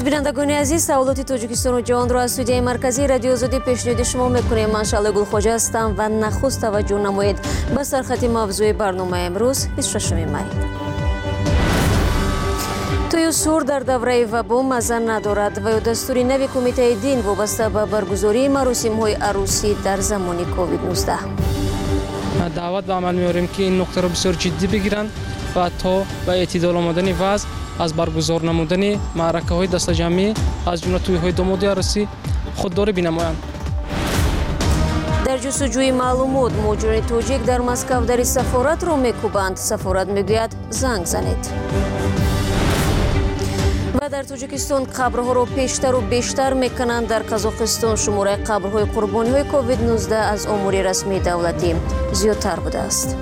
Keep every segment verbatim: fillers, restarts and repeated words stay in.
بینندگان عزیز، سوالات تاجیکستان و جهان را از استودیوی مرکزی رادیو آزادی پیشنهاد شما میکنیم. من شعله گلخواجه هستم و نخست توجه نمایید به سرخط موضوع برنامه امروز بیست و ششم می. توی سور در دوره وبا مزه ندارد و یا دستور نوی کمیته دین وابسته به برگزاری مراسم های عروسی در زمان کووید نوزده. دعوت به عمل میاریم که این نکته را بسیار جدی بگیرند و تا به اعتدال آمدن وضع از برگزار نمودن معرکه های دست جمعی از جمله توی های دامادی عروسی خودداری بنمایند. در جستجوی معلومات مهاجران تاجیک در مسکو در سفارت را میکوبند. سفارت میگوید زنگ زنید. و در تاجیکستان قبرها را بیشتر و بیشتر میکنند. در قزاقستان شماره قبرهای قربانی های کووید نوزده از آمار رسمی دولتی زیادتر بوده است.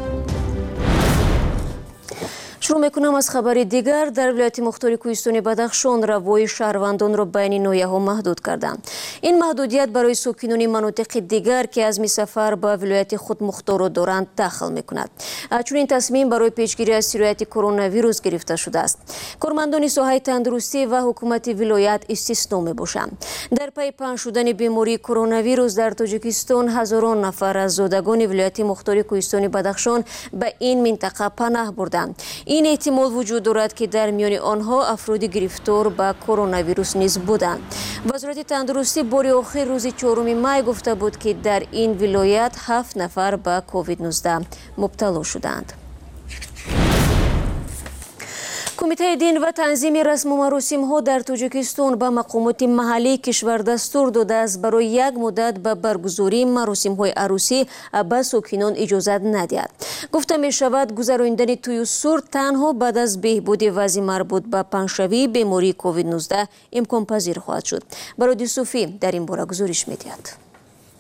شروع میکنم از خبری دیگر. در ولایت مختار کوهستان بدخشان روای شهروندان را بین ناحیه ها محدود کردند. این محدودیت برای ساکنان مناطق دیگر که از سفر به ولایت خود مختار دارند دخل میکند. چون این تصمیم برای پیشگیری از سرایت کرونا ویروس گرفته شده است. کارمندان ساحه تندرستی و حکومت ولایت استثنا میباشند. در پی پنهان شدن بیماری کرونا ویروس در تاجیکستان هزاران نفر از زادگان ولایت مختار کوهستان بدخشان به این منطقه پناه بردند. این احتمال وجود دارد که در میان آنها افرادی گرفتار به کرونا ویروس نیز بودند. وزارت تندرستی بار آخر روز چهارم می گفته بود که در این ولایت هفت نفر به کووید نوزده مبتلا شدند. کمیته دین و تنظیم رسم و مراسم ها در تاجیکستان به مقامات محلی کشور دستور داده است برای یک مدت به برگزاری مراسم های عروسی به ساکنان اجازه ندهد. گفته می شود گذراندن توی سور تنها بعد از بهبود وضع مربوط به پنهشوی بیماری کووید نوزده امکان پذیر خواهد شد. برادی صوفی در این باره گزارش می‌دهد.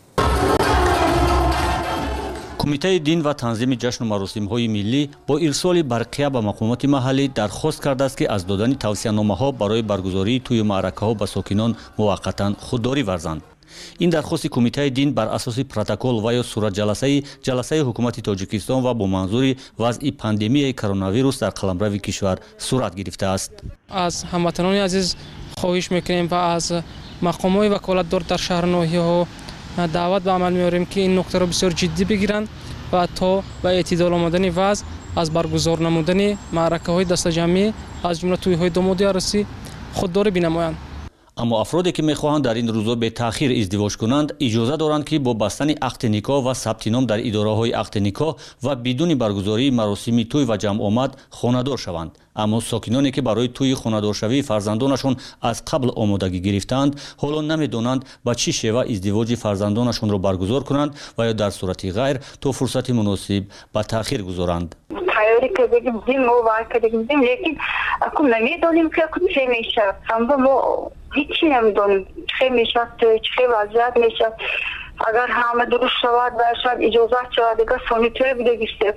کمیته دین و تنظیم جشن و مراسم‌های ملی با ارسال برقیه به مقامات محلی درخواست کرده است که از دادن توصیه‌نامه‌ها برای برگزاری توی معرکه‌ها به ساکنان موقتاً خودداری ورزند. این درخواست کمیته دین بر اساس پروتکل و یا صورت جلسه جلسه حکومت تاجیکستان و با منظور وضع پاندمی کرونا ویروس در قلمرو کشور صورت گرفته است. از هموطنان عزیز خواهش می‌کنیم و از مقامات وکالتدار در شهر ناحیه‌ها دعوت به عمل میاریم که این نکته را بسیار جدی بگیرند و تا به اعتدال آمدن وضع از برگزار نمودن معرکه های دست جمعی از جمله توی های دامادی عروسی خودداری بنمایند. اما افرادی که میخواهند در این روزها به تأخیر ازدواج کنند اجازه دارند که با بستن عقد نکاح و ثبت نام در اداره های عقد نکاح و بدون برگزاری مراسم توی و جمع آمد خانه‌دار شوند. اما ساکنانی که برای توی خانه‌دار شوی فرزندانشون از قبل آمادگی گرفتند حالا نمیدانند با چه شیوه ازدواج فرزندانشون را برگزار کنند و یا در صورت غیر تا فرصت مناسب به تأخیر گذارند. تیاری که بگیم دیم و واقع بگیم دیم لیکن اکم نمیدونیم که اکم چه میشه. ما هیچی نمیدونیم چه میشه چه وضعیت میشه. اگر همه درست شود باشد اجازه شود دیگه سانیتور بده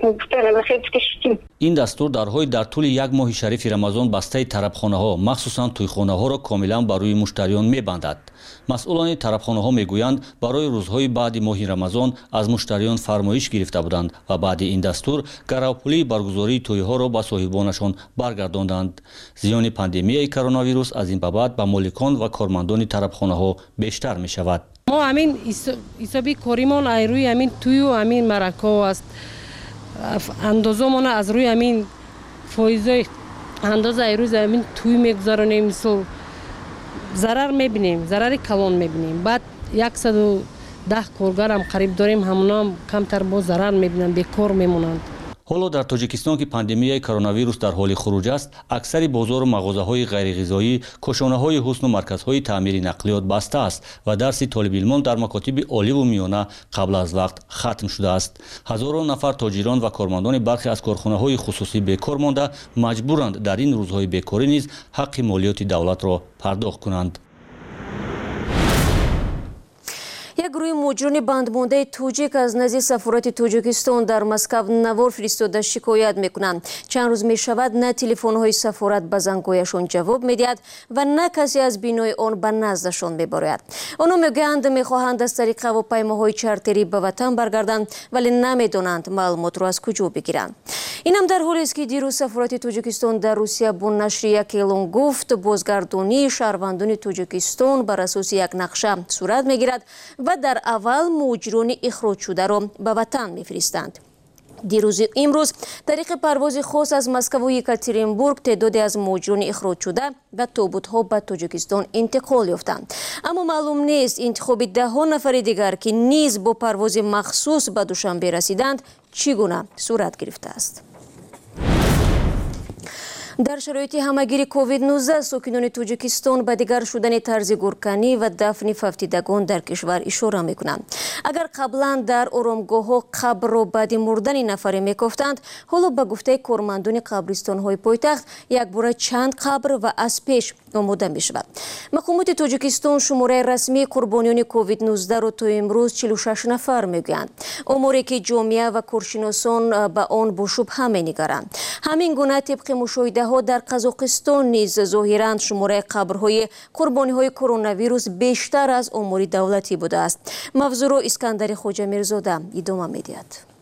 گفتیم. این دستور درهای در طول یک ماه شریف رمضان بسته طربخانه ها مخصوصا تویخانه ها را کاملا برای مشتریان میبندد. مسئولان طربخانه ها میگویند برای روزهای بعد ماه رمضان از مشتریان فرمایش گرفته بودند و بعد این دستور گراپولی برگزاری توی ها را به صاحبانشان برگرداندند. زیان پاندمی کرونا ویروس از این به بعد به مالکان و کارمندان طربخانه ها بیشتر می شود. ما همین حسابی کاریمان از روی همین توی و همین مرکه است. اندازه ما از روی همین فایزه اندازه از روی همین توی میگذارونیم. مثل ضرر میبینیم، ضرر کلان میبینیم. بعد صد و ده کارگر هم قریب داریم، همونا هم کمتر با ضرر میبینن، بیکار میمونند. حالا در تاجیکستان که پاندمی کرونا ویروس در حال خروج است، اکثر بازار و مغازه‌های غیر غذایی، کاشانه‌های حسن و مرکزهای تعمیر نقلیات بسته است و درس طالب علمان در مکاتب عالی و میانه قبل از وقت ختم شده است. هزاران نفر تاجران و کارمندان برخی از کارخانه‌های خصوصی بیکار مانده مجبورند در این روزهای بیکاری نیز حق مالیات دولت را پرداخت کنند. یک گروه مجرم بندمانده توجیک از نزد سفارت تاجیکستان در مسکو نوار فرستاده شکایت میکنند. چند روز می شود نه تلفن های سفارت به زنگایشان جواب میدهد و نه کسی از بینای آن به نزدشان میبراید. آنها میگویند میخواهند از طریق هواپیماهای چارتری به وطن برگردند ولی نمیدانند معلومات را از کجا بگیرند. این هم در حالی است که دیروز سفارت تاجیکستان در روسیه با نشر یک اعلان گفت بازگردانی شهروندان تاجیکستان بر اساس یک نقشه صورت میگیرد و در اول مهاجران اخراج شده را به وطن میفرستند. دیروز امروز طریق پرواز خاص از مسکو و یکاترینبورگ تعدادی از مهاجران اخراج شده و تابوت‌ها به تاجیکستان انتقال یافتند. اما معلوم نیست انتخاب ده ها نفر دیگر که نیز با پرواز مخصوص به دوشنبه رسیدند چگونه صورت گرفته است. در شرایط همهگیری کووید نوزده ساکنان تاجیکستان به دیگر شدن طرز گورکنی و دفن ففتیدگان در کشور اشاره میکنند. اگر قبلا در آرامگاه ها قبر را بعد مردن نفر میکفتند، حالا به گفته کارمندان قبرستان های پایتخت یک بار چند قبر و از پیش آماده می شود. مقامات تاجیکستان شماره رسمی قربانیان کووید نوزده را تا امروز چهل و شش نفر میگویند. آماری که جامعه و کارشناسان به آن با شبهه می‌نگرند. همین گونه طبق مشاهده ها در قزاقستان نیز ظاهراً شماره قبرهای قربانی های کرونا ویروس بیشتر از آمار دولتی بوده است. موضوع را اسکندر خواجه میرزاده ادامه می‌دهد.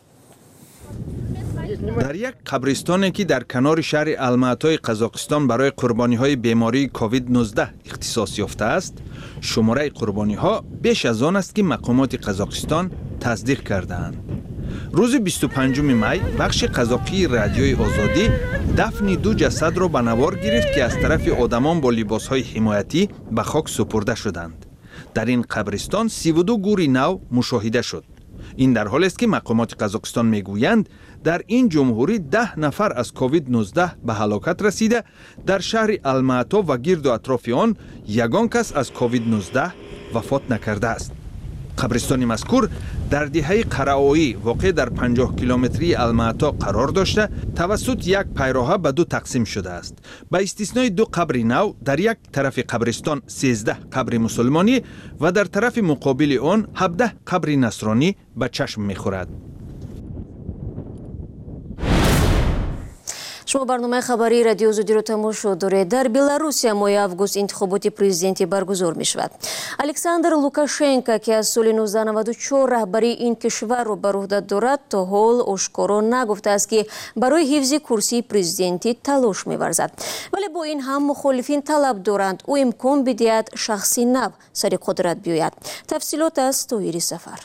در یک قبرستانی که در کنار شهر الماتای قزاقستان برای قربانی های بیماری کووید نوزده اختصاص یافته است، شماره قربانی ها بیش از آن است که مقامات قزاقستان تصدیق کردند. روز بیست و پنجم می بخش قزاقی رادیوی آزادی دفن دو جسد را به نوار گرفت که از طرف آدمان با لباس های حمایتی به خاک سپرده شدند. در این قبرستان سی و دو گور نو مشاهده شد. این در حالی است که مقامات قزاقستان میگویند در این جمهوری ده نفر از کووید نوزده به هلاکت رسیده، در شهر الماتا و گرد و اطراف آن یگان کس از کووید نوزده وفات نکرده است. قبرستان مذکور در دهه قرائویی واقع در پنجاه کیلومتری الماتا قرار داشته توسط یک پیراه به دو تقسیم شده است. به استثنای دو قبر نو، در یک طرف قبرستان سیزده قبر مسلمانی و در طرف مقابل آن هفده قبر نصرانی به چشم می‌خورد. شما برنامه خبری رادیو آزادی را تماشا دارید. در بلاروسیا ماه август انتخابات پرزیدنتی برگزار می شود. الکساندر لوکاشنکو که از سال نوزده نود و چهار رهبری این کشور را بر عهده دارد تا حال آشکارا نگفته است که برای حفظ کرسی پرزیدنتی تلاش می ورزد. ولی با این هم مخالفین طلب دارند او امکان بدهد شخصی نو سر قدرت بیاید. تفصیلات از طاهری سفر.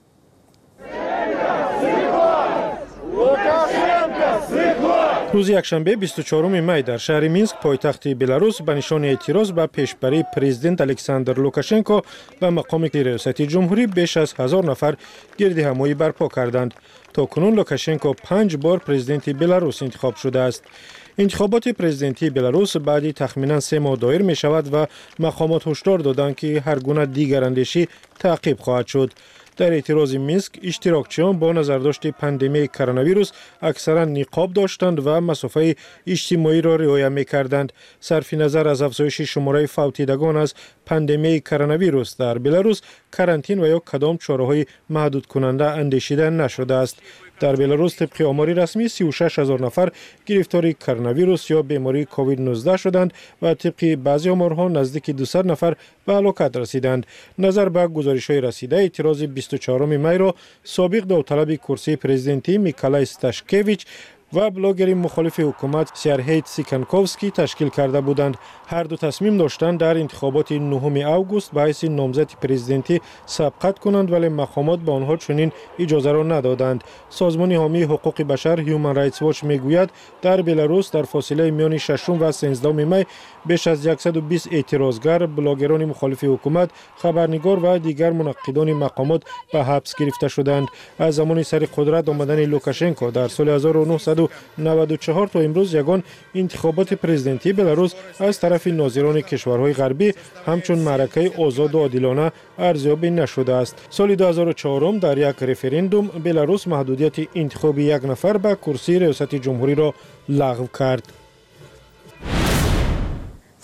روز یکشنبه بیست و چهارم می در شهر مینسک پایتخت بلاروس به نشان اعتراض به پیشبری پرزیدنت الکساندر لوکاشنکو به مقام ریاست جمهوری بیش از هزار نفر گرد همایی برپا کردند. تا کنون لوکاشنکو پنج بار پرزیدنت بلاروس انتخاب شده است. انتخابات پرزیدنتی بلاروس بعدی تخمینا سه ماه دایر می شود و مقامات هشدار دادند که هر گونه دیگراندیشی تعقیب خواهد شد. در اعتراض مینسک اشتراکچیان با نظرداشت پاندمی کرونا ویروس اکثرا نقاب داشتند و مسافه اجتماعی را رعایت می‌کردند. صرف نظر از افزایش شماره فوتیدگان از پاندمی کرونا ویروس در بلاروس کرانتین و یا کدام چاره‌های محدود کننده اندیشیده نشده است. در بلاروس طبق آمار رسمی سی و شش هزار نفر گرفتار کرونا ویروس یا بیماری کووید نوزده شدند و طبق بعضی آمارها نزدیک دویست نفر به هلاکت رسیدند. نظر به گزارش‌های رسیده اعتراض بیست و چهارم می را سابق داوطلب کرسی پرزیدنتی میکالای ستاشکویچ و بلاگر مخالف حکومت سیرهی تسیکنکوفسکی تشکیل کرده بودند. هر دو تصمیم داشتند در انتخابات نهم آگوست به حیث نامزد پرزیدنتی سبقت کنند ولی مقامات به آنها چنین اجازه را ندادند. سازمان حامی حقوق بشر هیومن رایتس واچ میگوید در بلاروس در فاصله میان ششم و سیزدهم می بیش از صد و بیست اعتراضگر، بلاگران مخالف حکومت، خبرنگار و دیگر منقدان مقامات به حبس گرفته شدند. از زمان سر قدرت آمدن لوکاشنکو در سال هزار و نهصد و نود و چهار تا امروز یگان انتخابات پرزیدنتی بلاروس از طرف ناظران کشورهای غربی همچون معرکه آزاد و عادلانه ارزیابی نشده است. سال دو هزار و چهار در یک رفراندوم بلاروس محدودیت انتخاب یک نفر به کرسی ریاست جمهوری را لغو کرد.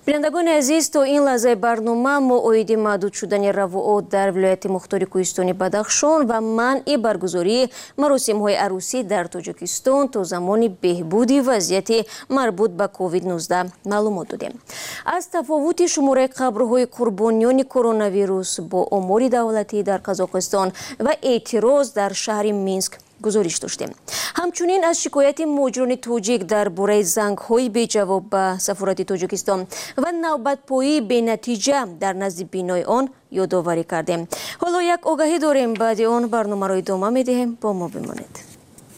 بینندگان عزیز، تا این لحظه برنامه موعد محدود شدن روعات در ولایت مختار کوهستانی بدخشان و منع برگزاری مراسم‌های عروسی در تاجیکستان تا زمان بهبود وضعیت مربوط به کووید نوزده معلومات دادیم. از تفاوت شماره قبرهای قربانیان کرونا ویروس با امور دولتی در قزاقستان و اعتراض در شهر مینسک گزارش داشتیم. همچنین از شکایت مهاجران تاجیک درباره زنگ‌های بی جواب به سفارت تاجیکستان و نوبت‌پایی بی نتیجه در نزد بینای آن یادآوری کردیم. حالا یک آگاهی داریم، بعد آن برنامه را ادامه می‌دهیم. با ما بمانید.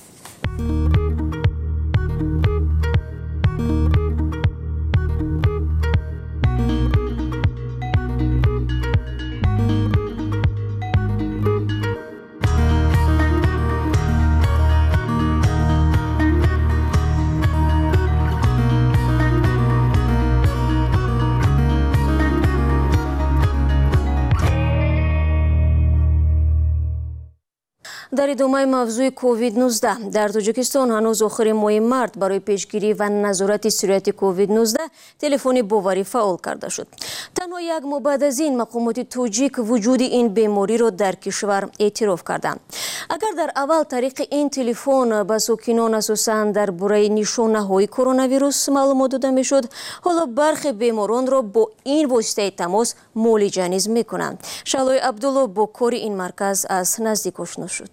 در ادامه موضوع کووید نوزده، در تاجیکستان هنوز آخر ماه مارس برای پیشگیری و نظارت سرایت کووید نوزده تلفن باوری فعال کرده شد. تنها یک ماه بعد از این مقامات تاجیک وجود این بیماری را در کشور اعتراف کردند. اگر در اول طریق این تلفن به ساکنان اساساً درباره نشانه‌های کرونا ویروس معلومات داده میشد، حالا برخی بیماران را با این واسطه تماس معالجه نیز میکنند. شالوی عبدالله با کار این مرکز از نزدیک آشنا شد.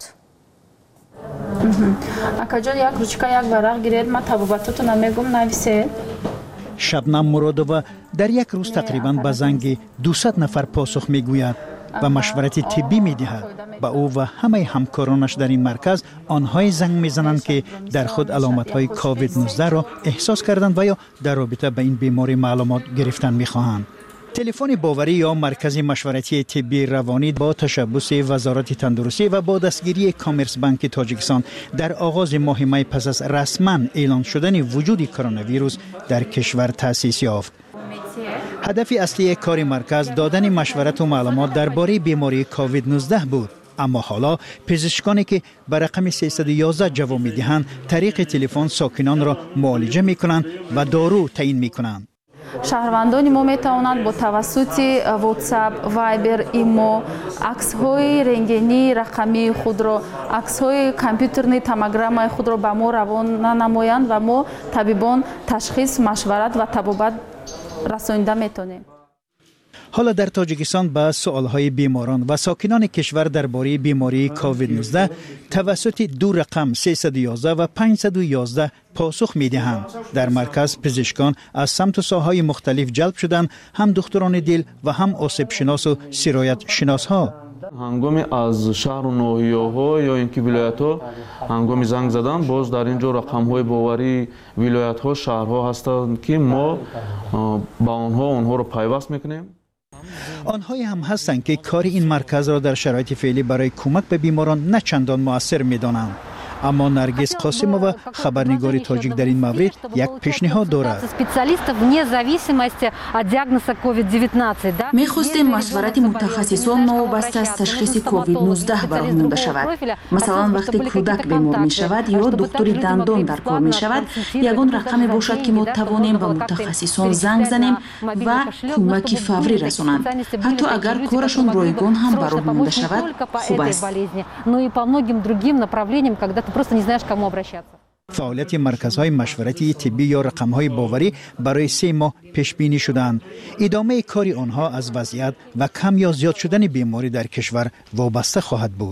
акаҷон як ручка як варақ гиред ма табобатотона мегум нависе. шабнам муродова дар як рӯз тақрибан ба занги дусад нафар посух мегӯяд ва машварати тиббӣ медиҳад. ба ӯ ва ҳамаи ҳамкоронаш дар ин марказ онҳое занг мезананд ки дар худ аломатҳои ковид нуздаҳ-ро эҳсос карданд ва ё дар робита ба ин беморӣ маълумот гирифтан мехоҳанд. تلفن باوری یا مرکز مشورتی طبی روانی با تشبث وزارت تندرستی و با دستگیری کامرس بانک تاجیکستان در آغاز ماه می پس از رسما اعلان شدن وجود کرونا ویروس در کشور تأسیس یافت. هدف اصلی کار مرکز دادن مشورت و معلومات درباره بیماری کووید نوزده بود. اما حالا پزشکانی که به رقم سیصد و یازده جواب می‌دهند طریق تلفن ساکنان را معالجه می‌کنند و دارو تعیین می‌کنند. шаҳрвандони мо метавонанд бо тавассути WhatsApp, Viber, Imo аксҳои рентгении рақамии худро, аксҳои компютерни томограммаи худро ба мо равона намоянд ва мо табибон ташхис, машварат ва табобат расонида метавонем. حالا در تاجیکستان به سوالهای بیماران و ساکنان کشور درباره بیماری کووید نوزده توسط دو رقم سیصد و یازده و پانصد و یازده پاسخ می‌دهند. در مرکز پزشکان از سمت و ساحه‌های مختلف جلب شدند، هم دکتران دل و هم آسیب شناس و سرایت شناس‌ها. ҳангоми аз шаҳру ноҳияҳо ё ин ки вилоятҳо ҳангоми занг задан боз дар ин ҷо рақамҳои боварии вилоятҳо шаҳрҳо ҳастанд ки мо ба онҳо онҳоро пайваст мекунем. آنهایی هم هستند که کار این مرکز را در شرایط فعلی برای کمک به بیماران نه چندان مؤثر می‌دانند. اما نرگس قاسمова خبرنگار تاجیک در این مورد یک پیشنهاد دارد. می‌خواستیم مشورت متخصصان نوابسته از تشخیص کووید نوزده برگزار شود. مثلا وقتی کودک بیمار می‌شود یا دکتر دندان در کار می‌شود، یگان رقمی باشد که ما توانیم به متخصصان زنگ زنیم و کمک فوری رسانند. حتی اگر کارشون رایگان هم برای مانده شود، خوب است. просто не знаешь, к кому обращаться. فعالیت مرکزهای مشورتی طبی یا رقمهای باوری برای سه ماه پیش بینی شدند. ادامه کار آنها از وضعیت و کم یا زیاد شدن بیماری در کشور وابسته خواهد بود.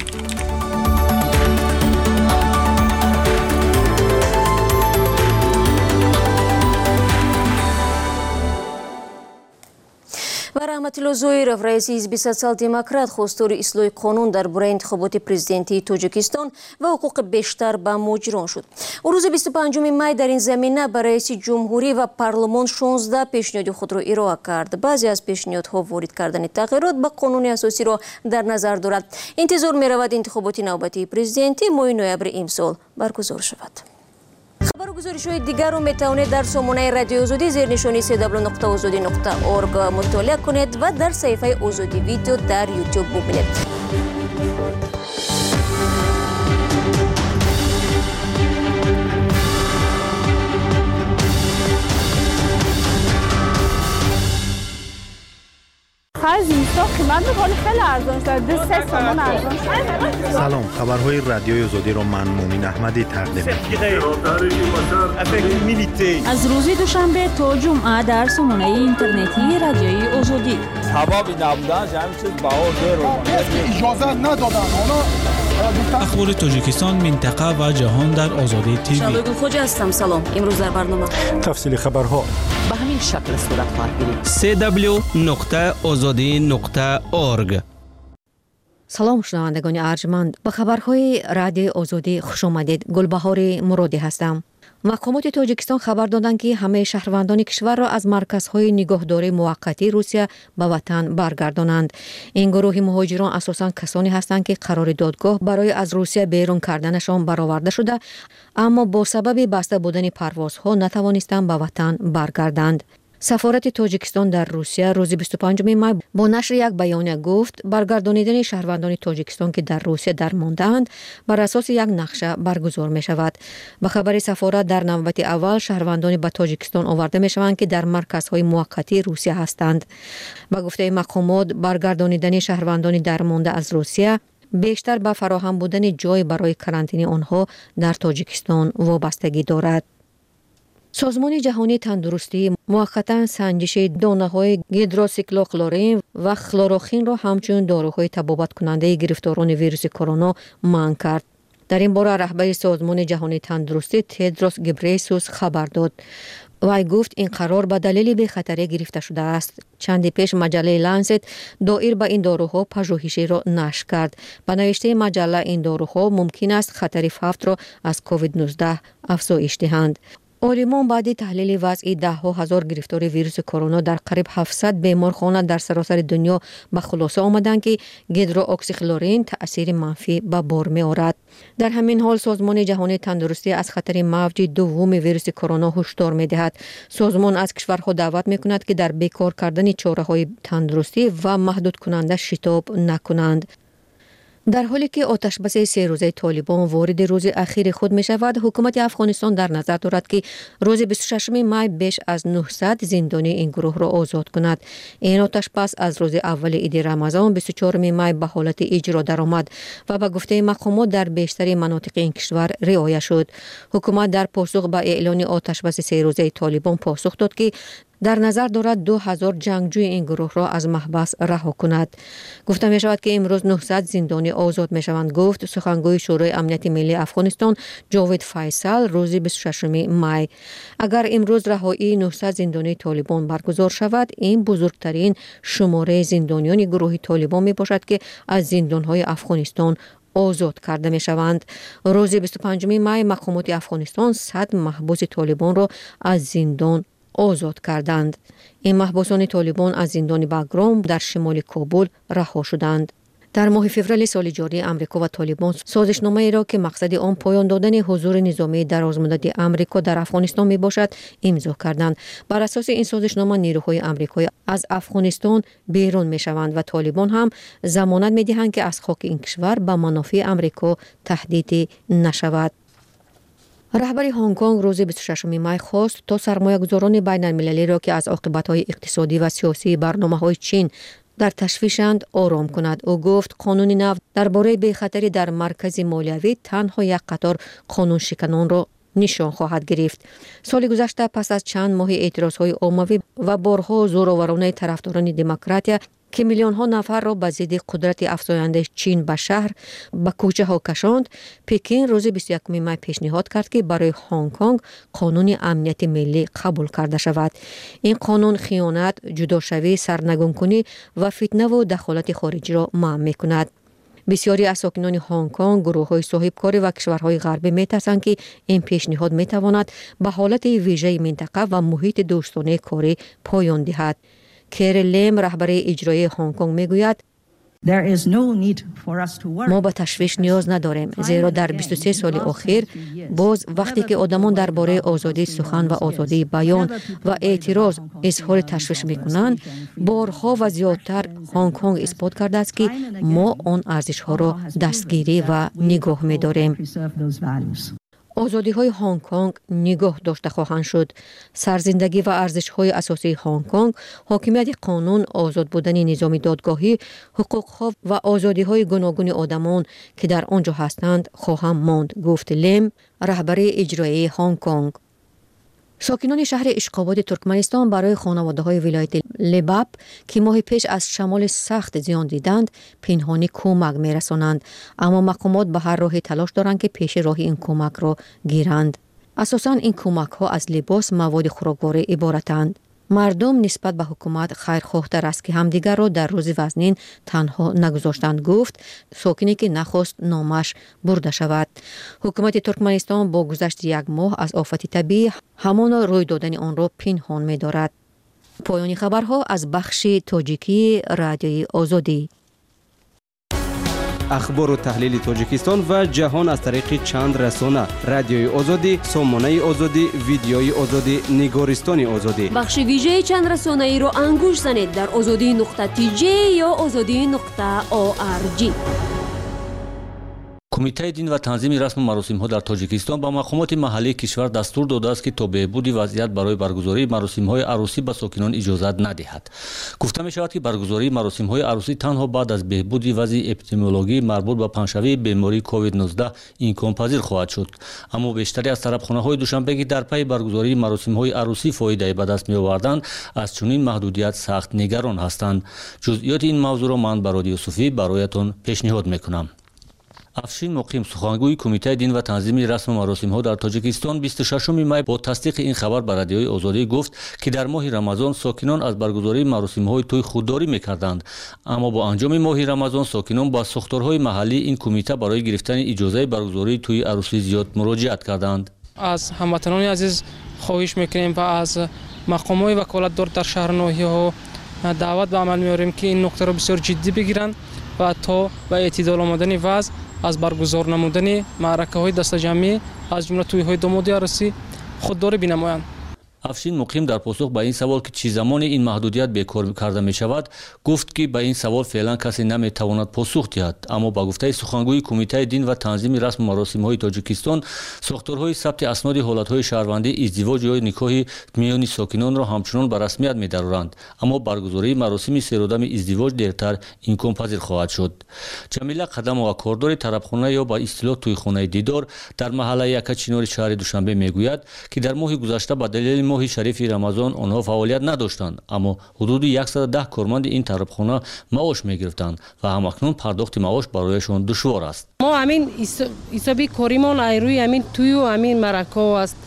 و رحمتالله زویرов رئیس حزب سوسیال دموکرات خواستار اصلاح قانون درباره انتخابات پرزیدنتی تاجیکستان و حقوق بیشتر به مهاجران شد. او روز بیست و پنجم می در این زمینه به رئیس جمهوری و پارلمان شانزده پیشنهاد خود را ارائه کرد. بعضی از پیشنهادها وارد کردن تغییرات به قانون اساسی را در نظر دارد. انتظار می رود انتخابات نوبتی پرزیدنتی ماه نوامبر امسال برگزار شود. خبر و گزارش‌های دیگر رو میتوانید در سامانه رادیو آزادی زیر نشانی سی دبلیو نقطه آزادی نقطه اورگ مطالعه کنید و در صفحه آزادی ویدیو در یوتیوب ببینید. های زمستان قیمت میکنه خیلی ارزان شده، دو سه تومان ارزان شده. سلام، خبرهای رادیوی آزادی را من مومن احمدی تقدیم می‌کنم. از روز دوشنبه تا جمعه در سامانه اینترنتی رادیوی آزادی. سبب نبودن همین چیز بهار داره. اجازه ندادن اونا. اخبار تاجیکستان، منطقه و جهان در آزادی تیوی. شبگل خوجا هستم. سلام. امروز در برنامه تفصیل خبرها به همین شکل صورت خواهد گرفت. سه دبلیو نقطه آزادی نقطه اورگ. سلام شنوندگان ارجمند، به خبرهای رادیوی آزادی خوش آمدید. گلبهار مرادی هستم. مقامات تاجیکستان خبر دادند که همه شهروندان کشور را از مرکزهای نگهداری موقتی روسیه به وطن برگردانند. این گروه مهاجران اساساً کسانی هستند که قرار دادگاه برای از روسیه بیرون کردنشان برآورده شده، اما با سبب بسته بودن پروازها نتوانستند به وطن برگردند. سفارت تاجیکستان در روسیه روز بیست و پنجم می با نشر یک بیانیه گفت برگردانیدن شهروندان تاجیکستان که در روسیه درمانده‌اند بر اساس یک نقشه برگزار می شود. به خبر سفارت در نوبت اول شهروندان به تاجیکستان آورده می شوند که در مرکزهای موقتی روسیه هستند. به گفته مقامات برگردانیدن شهروندان درمانده از روسیه بیشتر به فراهم بودن جای برای کرانتین آنها در تاجیکستان وابستگی دارد. سازمان جهانی تندرستی موقتا سنجش دانه‌های گیدروسیکلوکلورین و خلوروخین را همچون داروهای تبابت کننده گرفتاران ویروس کرونا منع کرد. در این باره رهبر سازمان جهانی تندرستی تدروس گبریسوس خبر داد. وی گفت این قرار به دلیل به خطر گرفته شده است. چندی پیش مجله لنست دایر به این داروها پژوهشی را نشر کرد. به نوشته مجله این داروها ممکن است خطر فوت را از کووید نوزده افزایش دهند. عالمان بعد تحلیل وضعی ده ها هزار گرفتار ویروس کرونا در قریب هفتصد بیمارخانه در سراسر دنیا به خلاصه آمدند که گیدرواکسیکلورین تأثیر منفی به بار می آورد. در همین حال سازمان جهانی تندرستی از خطر موج دوم ویروس کرونا هشدار می دهد. سازمان از کشورها دعوت می کند که در بیکار کردن چاره‌های تندرستی و محدود کننده شتاب نکنند. در حالی که آتشبس سه روزه طالبان وارد روز اخیر خود می شود، حکومت افغانستان در نظر دارد که روز بیست و ششم می بیش از نهصد زندانی این گروه را آزاد کند. این آتشبس از روز اول عید رمضان بیست و چهارم می به حالت اجرا درآمد و به گفته مقامات در بیشتر مناطق این کشور رعایت شد. حکومت در پاسخ به اعلان آتشبس سه روزه طالبان پاسخ داد که در نظر دارد دو هزار جنگجوی این گروه را از محبس رها کند. گفته می شود که امروز نهصد زندانی آزاد می شوند. گفت سخنگوی شورای امنیت ملی افغانستان جاوید فیصل روز بیست و ششم می. اگر امروز رهایی نهصد زندانی طالبان برگزار شود، این بزرگترین شماره زندانیان گروه طالبان می باشد که از زندانهای افغانستان آزاد کرده می شوند. روز بیست و پنجم می مقامات افغانستان صد محبوس طالبان را از زندان آزاد کردند. این محبوسان طالبان از زندان باگرام در شمال کابل رها شدند. در ماه فوریه سال جاری امریکا و طالبان سازشنامه ای را که مقصد آن پایان دادن حضور نظامی درازمدتی امریکا در افغانستان می باشد امضا کردند. بر اساس این سازشنامه نیروهای امریکایی از افغانستان بیرون می شوند و طالبان هم ضمانت می دهند که از خاک این کشور به منافع امریکا تهدید نشود. رهبر هنگ کنگ روز بیست و ششم می خواست تا سرمایه‌گذاران بین المللی را که از عاقبت‌های اقتصادی و سیاسی برنامه‌های چین در تشویشند آرام کند. او گفت قانون نفت درباره بی‌خطری در مرکز مالیوی تنها یک قطار قانون شکنان را نشان خواهد گرفت. سال گذشته پس از چند ماه اعتراض‌های عمومی و بارها زورآورانه طرفداران دموکراسی که میلیون ها نفر را به ضد قدرت افزاینده چین به شهر به کوچه ها کشاند، پکین روز بیست و یکم می پیشنهاد کرد که برای هنگ کنگ قانون امنیت ملی قبول کرده شود. این قانون خیانت، جداشوی، سرنگون کنی و فتنه و دخالت خارجی را منع می کند. بسیاری از ساکنان هنگ کنگ، گروه‌های صاحبکاری و کشورهای غربی می‌ترسند که این پیشنهاد می‌تواند به حالت ویژه منطقه و محیط دوستانه کاری پایان دهد. کیر لیم رهبر اجرایی هنگ کنگ میگوید ما به تشویش نیاز نداریم، زیرا در بیست و سه سال اخیر باز وقتی که آدمان درباره آزادی سخن و آزادی بیان و اعتراض اظهار تشویش میکنند، بارها و زیادتر هنگ کنگ اثبات کرده است که ما آن ارزش‌ها را دستگیری و نگاه می‌داریم. آزادی‌های هنگ کنگ نگاه داشته خواهند شد. سرزندگی و ارزش‌های اساسی هنگ کنگ، حاکمیت قانون، آزاد بودن نظام دادگاهی، حقوق‌ها و آزادی‌های گوناگون آدمان که در آنجا هستند خواهند ماند، گفت لیم، رهبر اجرایی هنگ کنگ. ساکنان شهر اشقاباد ترکمنستان برای خانواده‌های ولایت لباب که ماه پیش از شمال سخت زیان دیدند پنهانی کمک می‌رسانند، اما مقامات به هر راهی تلاش دارند که پیش راه این کمک را گیرند. اساساً این کمک‌ها از لباس، مواد خوراکواری عبارتند. مردم نسبت به حکومت خیرخواه‌تر است که همدیگر را در روز وزنین تنها نگذاشتند، گفت ساکنی که نخواست نامش برده شود. حکومت ترکمنستان با گذشت یک ماه از آفت طبیعی همان روی دادن آن را پنهان می‌دارد. پایان خبرها از بخش تاجیکی رادیوی آزادی. اخبار و تحلیل تاجیکستان و جهان از طریق چند رسانه: رادیوی آزادی، سامانه آزادی، ویدیوی آزادی، نگارستان آزادی. بخش ویژه چند رسانه ای را انگوش زنید در آزادی نقطه تی جی یا آزادی نقطه او آر جی. کمیته دین و تنظیم رسم و مراسم‌ها در تاجیکستان با مقامات محلی کشور دستور داده است که تا بهبود وضعیت برای برگزاری مراسم‌های عروسی به ساکنان اجازت ندهد. گفته می‌شود که برگزاری مراسم‌های عروسی تنها بعد از بهبود وضع اپیدمیولوژی مربوط به پنجشنبه بیماری کووید نوزده امکان پذیر خواهد شد. اما بیشتری از طرفخانه‌های دوشنبه که در پی برگزاری مراسم‌های عروسی فایده به دست می‌آوردند از چنین محدودیت سخت نگران هستند. جزئیات این موضوع را من برای یوسفی برایتان پیشنهاد می‌کنم. افشین مقیم، سخنگوی کمیته دین و تنظیم رسم و مراسم‌ها در تاجیکستان، بیست و ششم می با تصدیق این خبر به رادیوی آزادی گفت که در ماه رمضان ساکنان از برگزاری مراسم‌های توی خودداری می‌کردند، اما با انجام ماه رمضان ساکنان با ساختارهای محلی این کمیته برای گرفتن اجازه برگزاری توی عروسی زیاد مراجعت کردند. از هموطنان عزیز خواهش می‌کنیم و از مقامات وکالتدار در شهر ناحیه‌ها دعوت به عمل می‌آوریم که این نکته را بسیار جدی بگیرند و تا به اعتدال آمدن وضع از برگزار نمودن معرکه‌های دست جمعی از جمله توی‌های دامادی عروسی خودداری بنمایند. افشین مقیم در پاسخ به این سوال که چی زمان این محدودیت بکار کرده می شود گفت که به این سوال فعلا کسی نمی تواند پاسخ دهد، اما با گفته سخنگوی کمیته دین و تنظیم رسم و مراسم‌های تاجیکستان ساختارهای ثبت اسناد حالت‌های شهروندی، ازدواج یا نکاح میان ساکنان را همچنان به رسمیت می‌دارند، اما برگزاری مراسم سیرودم ازدواج دیرتر امکان پذیر خواهد شد. جمیله قدم و کاردار طربخانه یا با اصطلاح تویخانه دیدار در محله یکچینار شهر دوشنبه میگوید که در ماه گذشته با دلیل ماه شریف رمضان آنها فعالیت نداشتند، اما حدود صد و ده کارمند این طربخانه معاش میگرفتند و همکنون پرداخت معاش برایشان دشوار است. ما همین حسابی کاریمان از روی همین توی و همین مرکا است،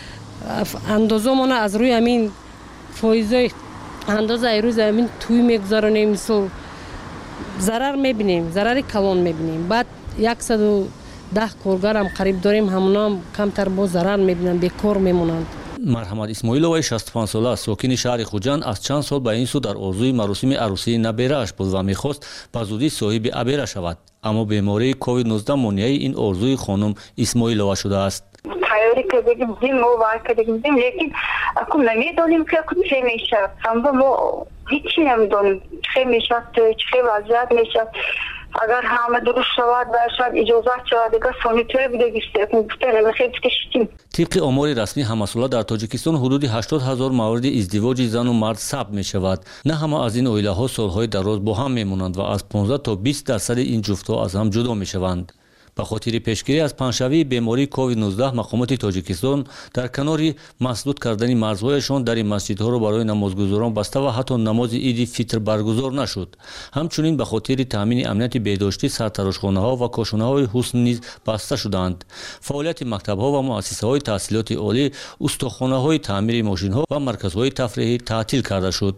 اندازمون از روی همین فایزه اندازه از روی همین توی میگذارونیم، مثل ضرر میبینیم، ضرر کلان میبینیم. بعد صد و ده کارگر هم قریب داریم، همونا هم کمتر با ضرر میبینن، بیکار میمونند. مرحمت اسماعیلوی شصت و پنج ساله ساکن شهر خوجند از چند سال به این سو در آرزوی مراسم عروسی نبیره‌اش بود و میخواست به زودی صاحب ابیره شود، اما بیماری کووید نوزده مانع این آرزوی خانم اسماعیلووا شده است. تیاری که بگیم و واقع بگیم، لیکن اکنون نمیدونیم که اکنون چه میشه. هم ما هیچی نمیدونیم چه میشه، چه وضعیت میشه. اگر همه درست شود باشد اجازه شود دیگه سانیتور بده گیسته گفتن خیلی کشیدیم. طبق آمار رسمی همساله در تاجیکستان حدود هشتاد هزار مورد ازدواج زن و مرد ثبت می شود. نه همه از این عائله ها سالهای دراز با هم میمونند و از پانزده تا بیست درصد این جفت‌ها از هم جدا می شوند. به خاطر پیشگیری از پنجشنبه بیماری کووید نوزده مقامات تاجیکستان در کنار مسدود کردن مرزهایشان در این مسجدها را برای نمازگزاران بسته و حتی نماز عید فطر برگزار نشد. همچنین به خاطر تامین امنیت بهداشتی سرتراشخانه‌ها و کاشانه‌های حسن نیز بسته شدند. فعالیت مکتب‌ها و مؤسسه‌های تحصیلات عالی، استخوان‌های تعمیر ماشین‌ها و مرکزهای تفریحی تعطیل کرده شد.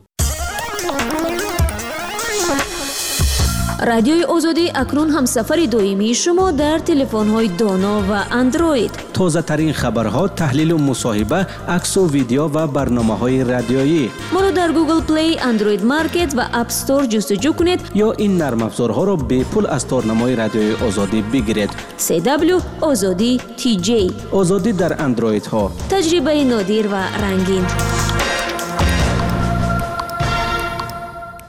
رادیوی آزادی اکنون هم سفر دائمی شما در تلفن‌های دانا و اندروید. تازه ترین خبرها، تحلیل و مصاحبه، عکس و ویدیو و برنامه‌های رادیویی. ما را در گوگل پلی، اندروید مارکت و اپ استور جستجو کنید یا این نرم افزارها را به پول از تارنمای رادیوی آزادی بگیرید. سی دبلیو آزادی تی جی. آزادی در اندروید ها. تجربه نادر و رنگین.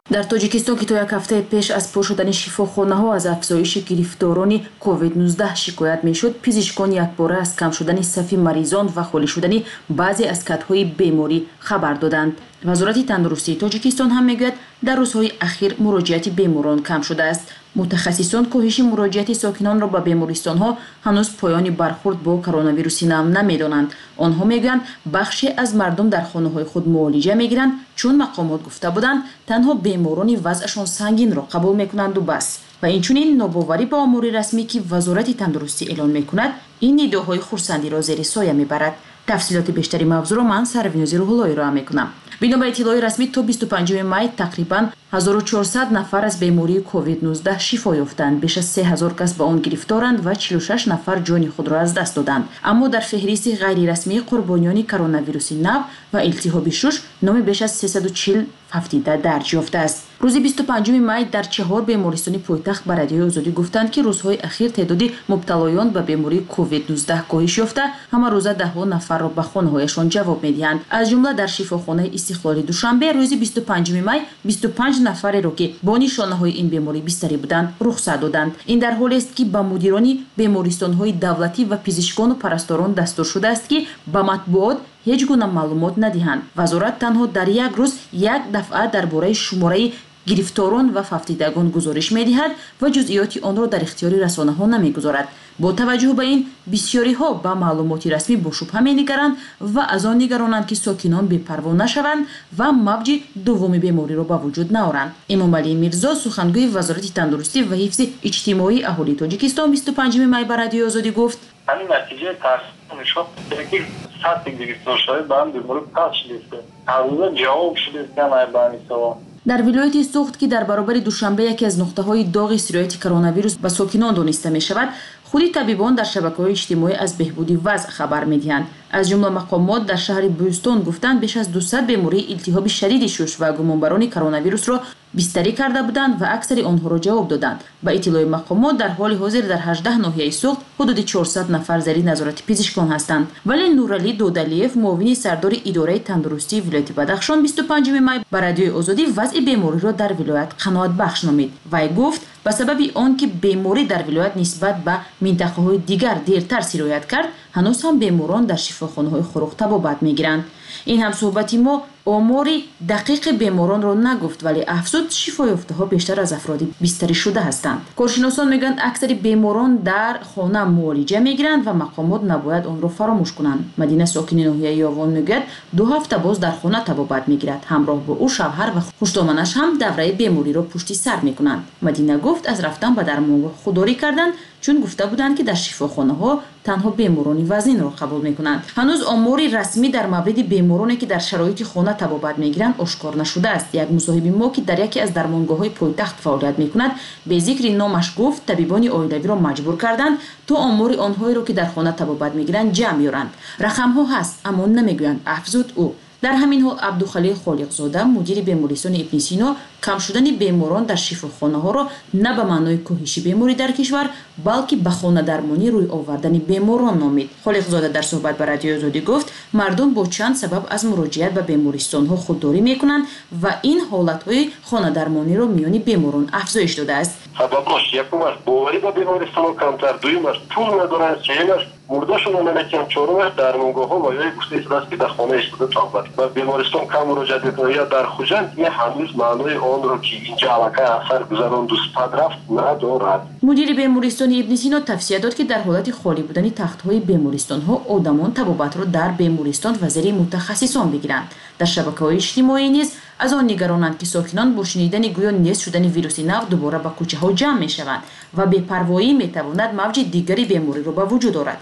дар тоҷикистон ки то як ҳафтаи пеш аз пур шудани шифохонаҳо аз афзоиши гирифторони ковид нуздаҳ шикоят мешуд, пизишкон якбора аз кам шудани сафи маризон ва холӣ шудани баъзе аз катҳои беморӣ хабар доданд. вазорати тандурустии тоҷикистон ҳам мегӯяд дар рӯзҳои ахир муроҷиати беморон кам шудааст. мутахассисон коҳиши муроҷиати сокинонро ба бемористонҳо ҳанӯз поёни бархӯрд бо коронавируси нав намедонанд. онҳо мегӯянд бахше аз мардум дар хонаҳои худ муолиҷа мегиранд, чун мақомот гуфта буданд танҳо беморони вазъашон сангинро қабул мекунанду бас. ва инчунин нобоварӣ ба омори расмӣ ки вазорати тандурустӣ эълон мекунад, ин нидоҳои хурсандиро зери соя мебарад. тафсилоти бештари мавзӯъро ман Сарвинӯзи Рӯҳуллоӣ роа мекунам. бино ба иттилои расмӣ то бисту панҷуми май тақрибан ҳазору чорсад нафар аз бемории ковид нуздаҳ шифо ёфтанд, беш аз се ҳазор кас ба он гирифторанд ва чилу шаш нафар ҷони худро аз даст доданд. аммо дар феҳристи ғайрирасмии қурбониёни коронавируси нав ва илтиҳоби шуш номи беш аз сесаду чил ҳафтида дарҷ ёфтааст. рӯзи бисту панҷуми май дар чаҳор бемористони пойтахт ба Радиои Озодӣ гуфтанд ки рӯзҳои ахир теъдоди мубталоён ба бемории ковид нуздаҳ коҳиш ёфта, ҳама рӯза даҳҳо нафарро ба хонаҳояшон ҷавоб медиҳанд. аз ҷумла дар шифохонаи Истиқлоли Душанбе рӯзи бисту панҷуми май бисту панҷ нафареро ки бо нишонаҳои ин беморӣ бистарӣ буданд, рухсат доданд. ин дар ҳолест ки ба мудирони бемористонҳои давлатӣ ва пизишкону парасторон дастур шудааст ки ба матбуот ҳеҷ гуна маълумот надиҳанд. вазорат танҳо дар як рӯз як дафъа дар бораи шумораи гирифторон ва фавтидагон гузориш медиҳад ва ҷузъиёти онро дар ихтиёри расонаҳо намегузорад. бо таваҷҷӯҳ ба ин бисёриҳо ба маълумоти расмӣ бошубҳа менигаранд ва аз он нигаронанд ки сокинон бепарво нашаванд ва мавҷи дуввуми бемориро ба вуҷуд наоранд. Эмомалӣ Мирзо, сухангӯи вазорати тандурустӣ ва ҳифзи иҷтимоии аҳолии Тоҷикистон бисту панҷуми май ба Радиои Озодӣ гуфт: ҳамин натиҷаи таҳсил нишон медиҳад ки сатҳи гирифторшавӣ ба ҳам беморӣ паст шудааст. ҳаррӯза ҷавоб шудааст ҳамаи ба ҳамин савол. дар вилояти Суғд ки дар баробари Душанбе яке аз нуқтаҳои доғи сирояти коронавирус ба сокинон дониста мешавад, худи табибон дар шабакаҳои иҷтимоӣ аз беҳбуди вазъ хабар медиҳанд. аз ҷумла мақомот дар шаҳри Бӯстон гуфтанд беш аз дусад бемории илтиҳоби шадиди шуш ва гумонбарони коронавирусро бистарӣ карда буданд ва аксари онҳоро ҷавоб доданд. ба иттилои мақомот дар ҳоли ҳозир дар ҳаждаҳ ноҳияи Суғд ҳудуди чорсад нафар зери назорати пизишкон ҳастанд. вале Нуралӣ Додалиев, муовини сардори идораи тандурустии вилояти Бадахшон, бисту панҷуми май ба Радиои Озодӣ вазъи бемориро дар вилоят қаноатбахш номид. вай гуфт ба сабаби он ки беморӣ дар вилоят нисбат ба минтақаҳои дигар дертар сироят кард, ҳанӯз ҳам беморон дар шифохонаҳои Хӯрӯқ табобат мегиранд. ин ҳамсӯҳбати мо омори дақиқи беморонро нагуфт, вале афзуд шифоёфтаҳо бештар аз афроди бистаришуда ҳастанд. коршиносон мегӯянд аксари беморон дар хона муолиҷа мегиранд ва мақомот набояд онро фаромӯш кунанд. Мадина, сокини ноҳияи Ёвон, мегӯяд ду ҳафта боз дар хона табобат мегирад. ҳамроҳ бо ӯ шавҳар ва хушдоманаш ҳам давраи бемориро пушти сар мекунанд. Мадина гуфт аз рафтан ба дармонгоҳ худдорӣ карданд, чун гуфта буданд ки дар шифохонаҳо танҳо беморони вазнинро қабул мекунанд. ҳанӯз омори расмӣ дар мавриди бемороне ки дар шароити хона табобат мегиранд ошкор нашудааст. як мусоҳиби мо ки дар яке аз дармонгоҳҳои пойтахт фаъолият мекунад, бе зикри номаш гуфт табибони оилавиро маҷбур карданд то омори онҳоеро ки дар хона табобат мегиранд ҷамъ ёранд. рақамҳо ҳаст, аммо намегӯянд, афзуд ӯ. дар ҳамин ҳол Абдухалил Холиқзода, мудири бемористони Ибни Сино, кам шудани беморон дар шифохонаҳоро на ба маънои коҳиши беморӣ дар кишвар, балки ба хонадармонӣ рӯй овардани беморон номид. Холиқзода дар суҳбат ба Радиои Озодӣ гуфт, мардум бо чанд сабаб аз муроҷиат ба бемористонҳо худдорӣ мекунанд ва ин ҳолатҳои хонадармониро миёни беморон афзоиш додааст. сабабош якумаш боварӣ ба бемористонҳо камтар, дуюмаш пул надоранд, сеюмаш мурдашонро намекунанд, чорумаш дармонгоҳҳо ва ёи гуфта шудааст ки дар хона истода табобат ба бемористон кам муроҷиат мекунанд ё дар хуҷанд, ин ҳанӯз маънои онро ки инҷа аллакай асар гузаронду спад рафт надорад. мудири бемористони Ибни Сино тавсия дод ки дар ҳолати холӣ будани тахтҳои бемористонҳо одамон табобатро дар бемористон ва зери мутахассисон бигиранд. дар шабакаҳои иҷтимоӣ низ аз он нигаронанд ки сокинон бо шунидани гӯё нест шудани вируси нав дубора ба кӯчаҳо ҷамъ мешаванд ва бепарвоӣ метавонад мавҷи дигари бемориро ба вуҷуд орад.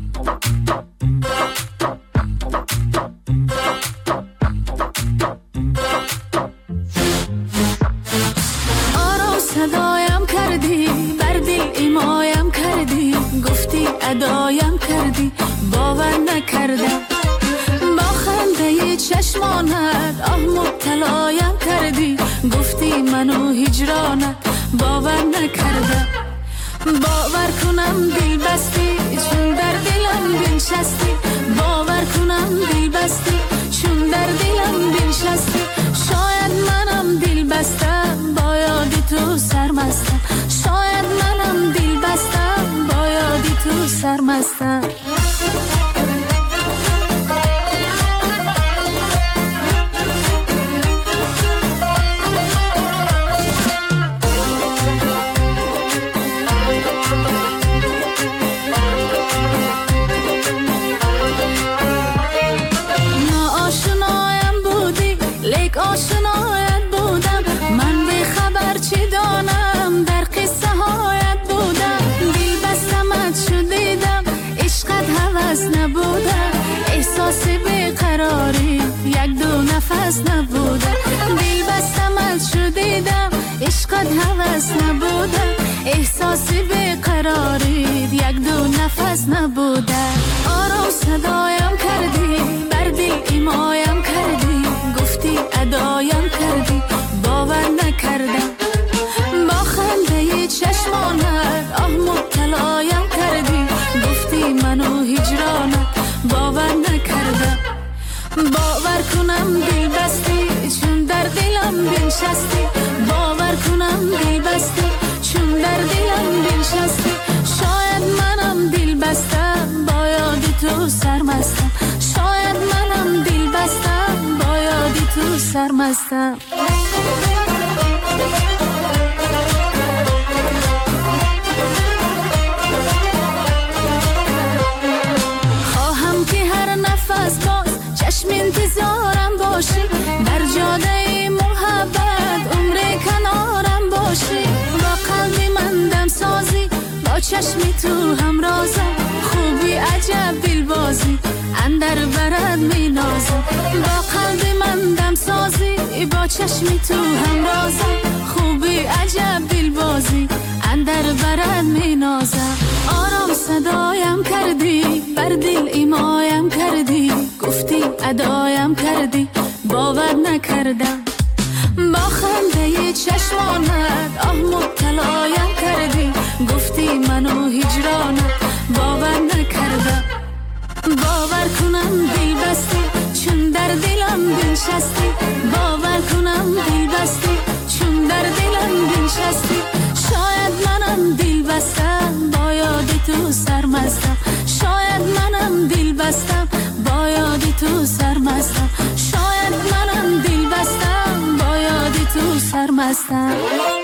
صدایم کردی بر دل ایمایم کردی گفتی ادایم کردی باور نکردم با خنده چشمانت آه مبتلایم کردی گفتی منو هجرانت باور نکردم باور کنم دل بستی چون در دلم بنشستی باور کنم دل بستی چون در دلم بنشستی شاید منم دل بسته کس نبوده. آرام صدایم کردی، بر دل ایمایم کردی، گفتی ادایم کردی، باور نکردم. با خنده چشمانت آه مبتلایم کردی، گفتی منو هجرانت، باور نکردم. باور کنم دل بستی چون در دلم بنشستی، باور کنم دل بستی چون در دلم بنشستی. شاید منم دل بستم با یاد تو سرمستم، شاید منم دل بستم با یاد تو سرمستم. خواهم که هر نفس باز چشم انتظارم باشی، در جاده محبت عمر کنارم باشی. با قلبی من دم سازی، با چشمی تو همرازم، خوبی عجب دلبازی اندر برد می نازم. با قلبی من دم سازی، با چشمی تو همرازم، خوبی عجب دلبازی اندر برد می نازم. آرام صدایم کردی، بر دل ایمایم کردی، گفتی ادایم کردی، باور نکردم. با خنده چشمانت آه مبتلایم کردی، گفتی منو هجرانت، باور نکردم. باور کنم دل بستی چون در دلم بنشستی، باور کنم دل بستی چون در دلم بنشستی. شاید منم دل بستم با یاد تو سرمستم، شاید منم دل بستم با یاد تو سرمستم، شاید منم دل بستم با یاد تو سرمستم.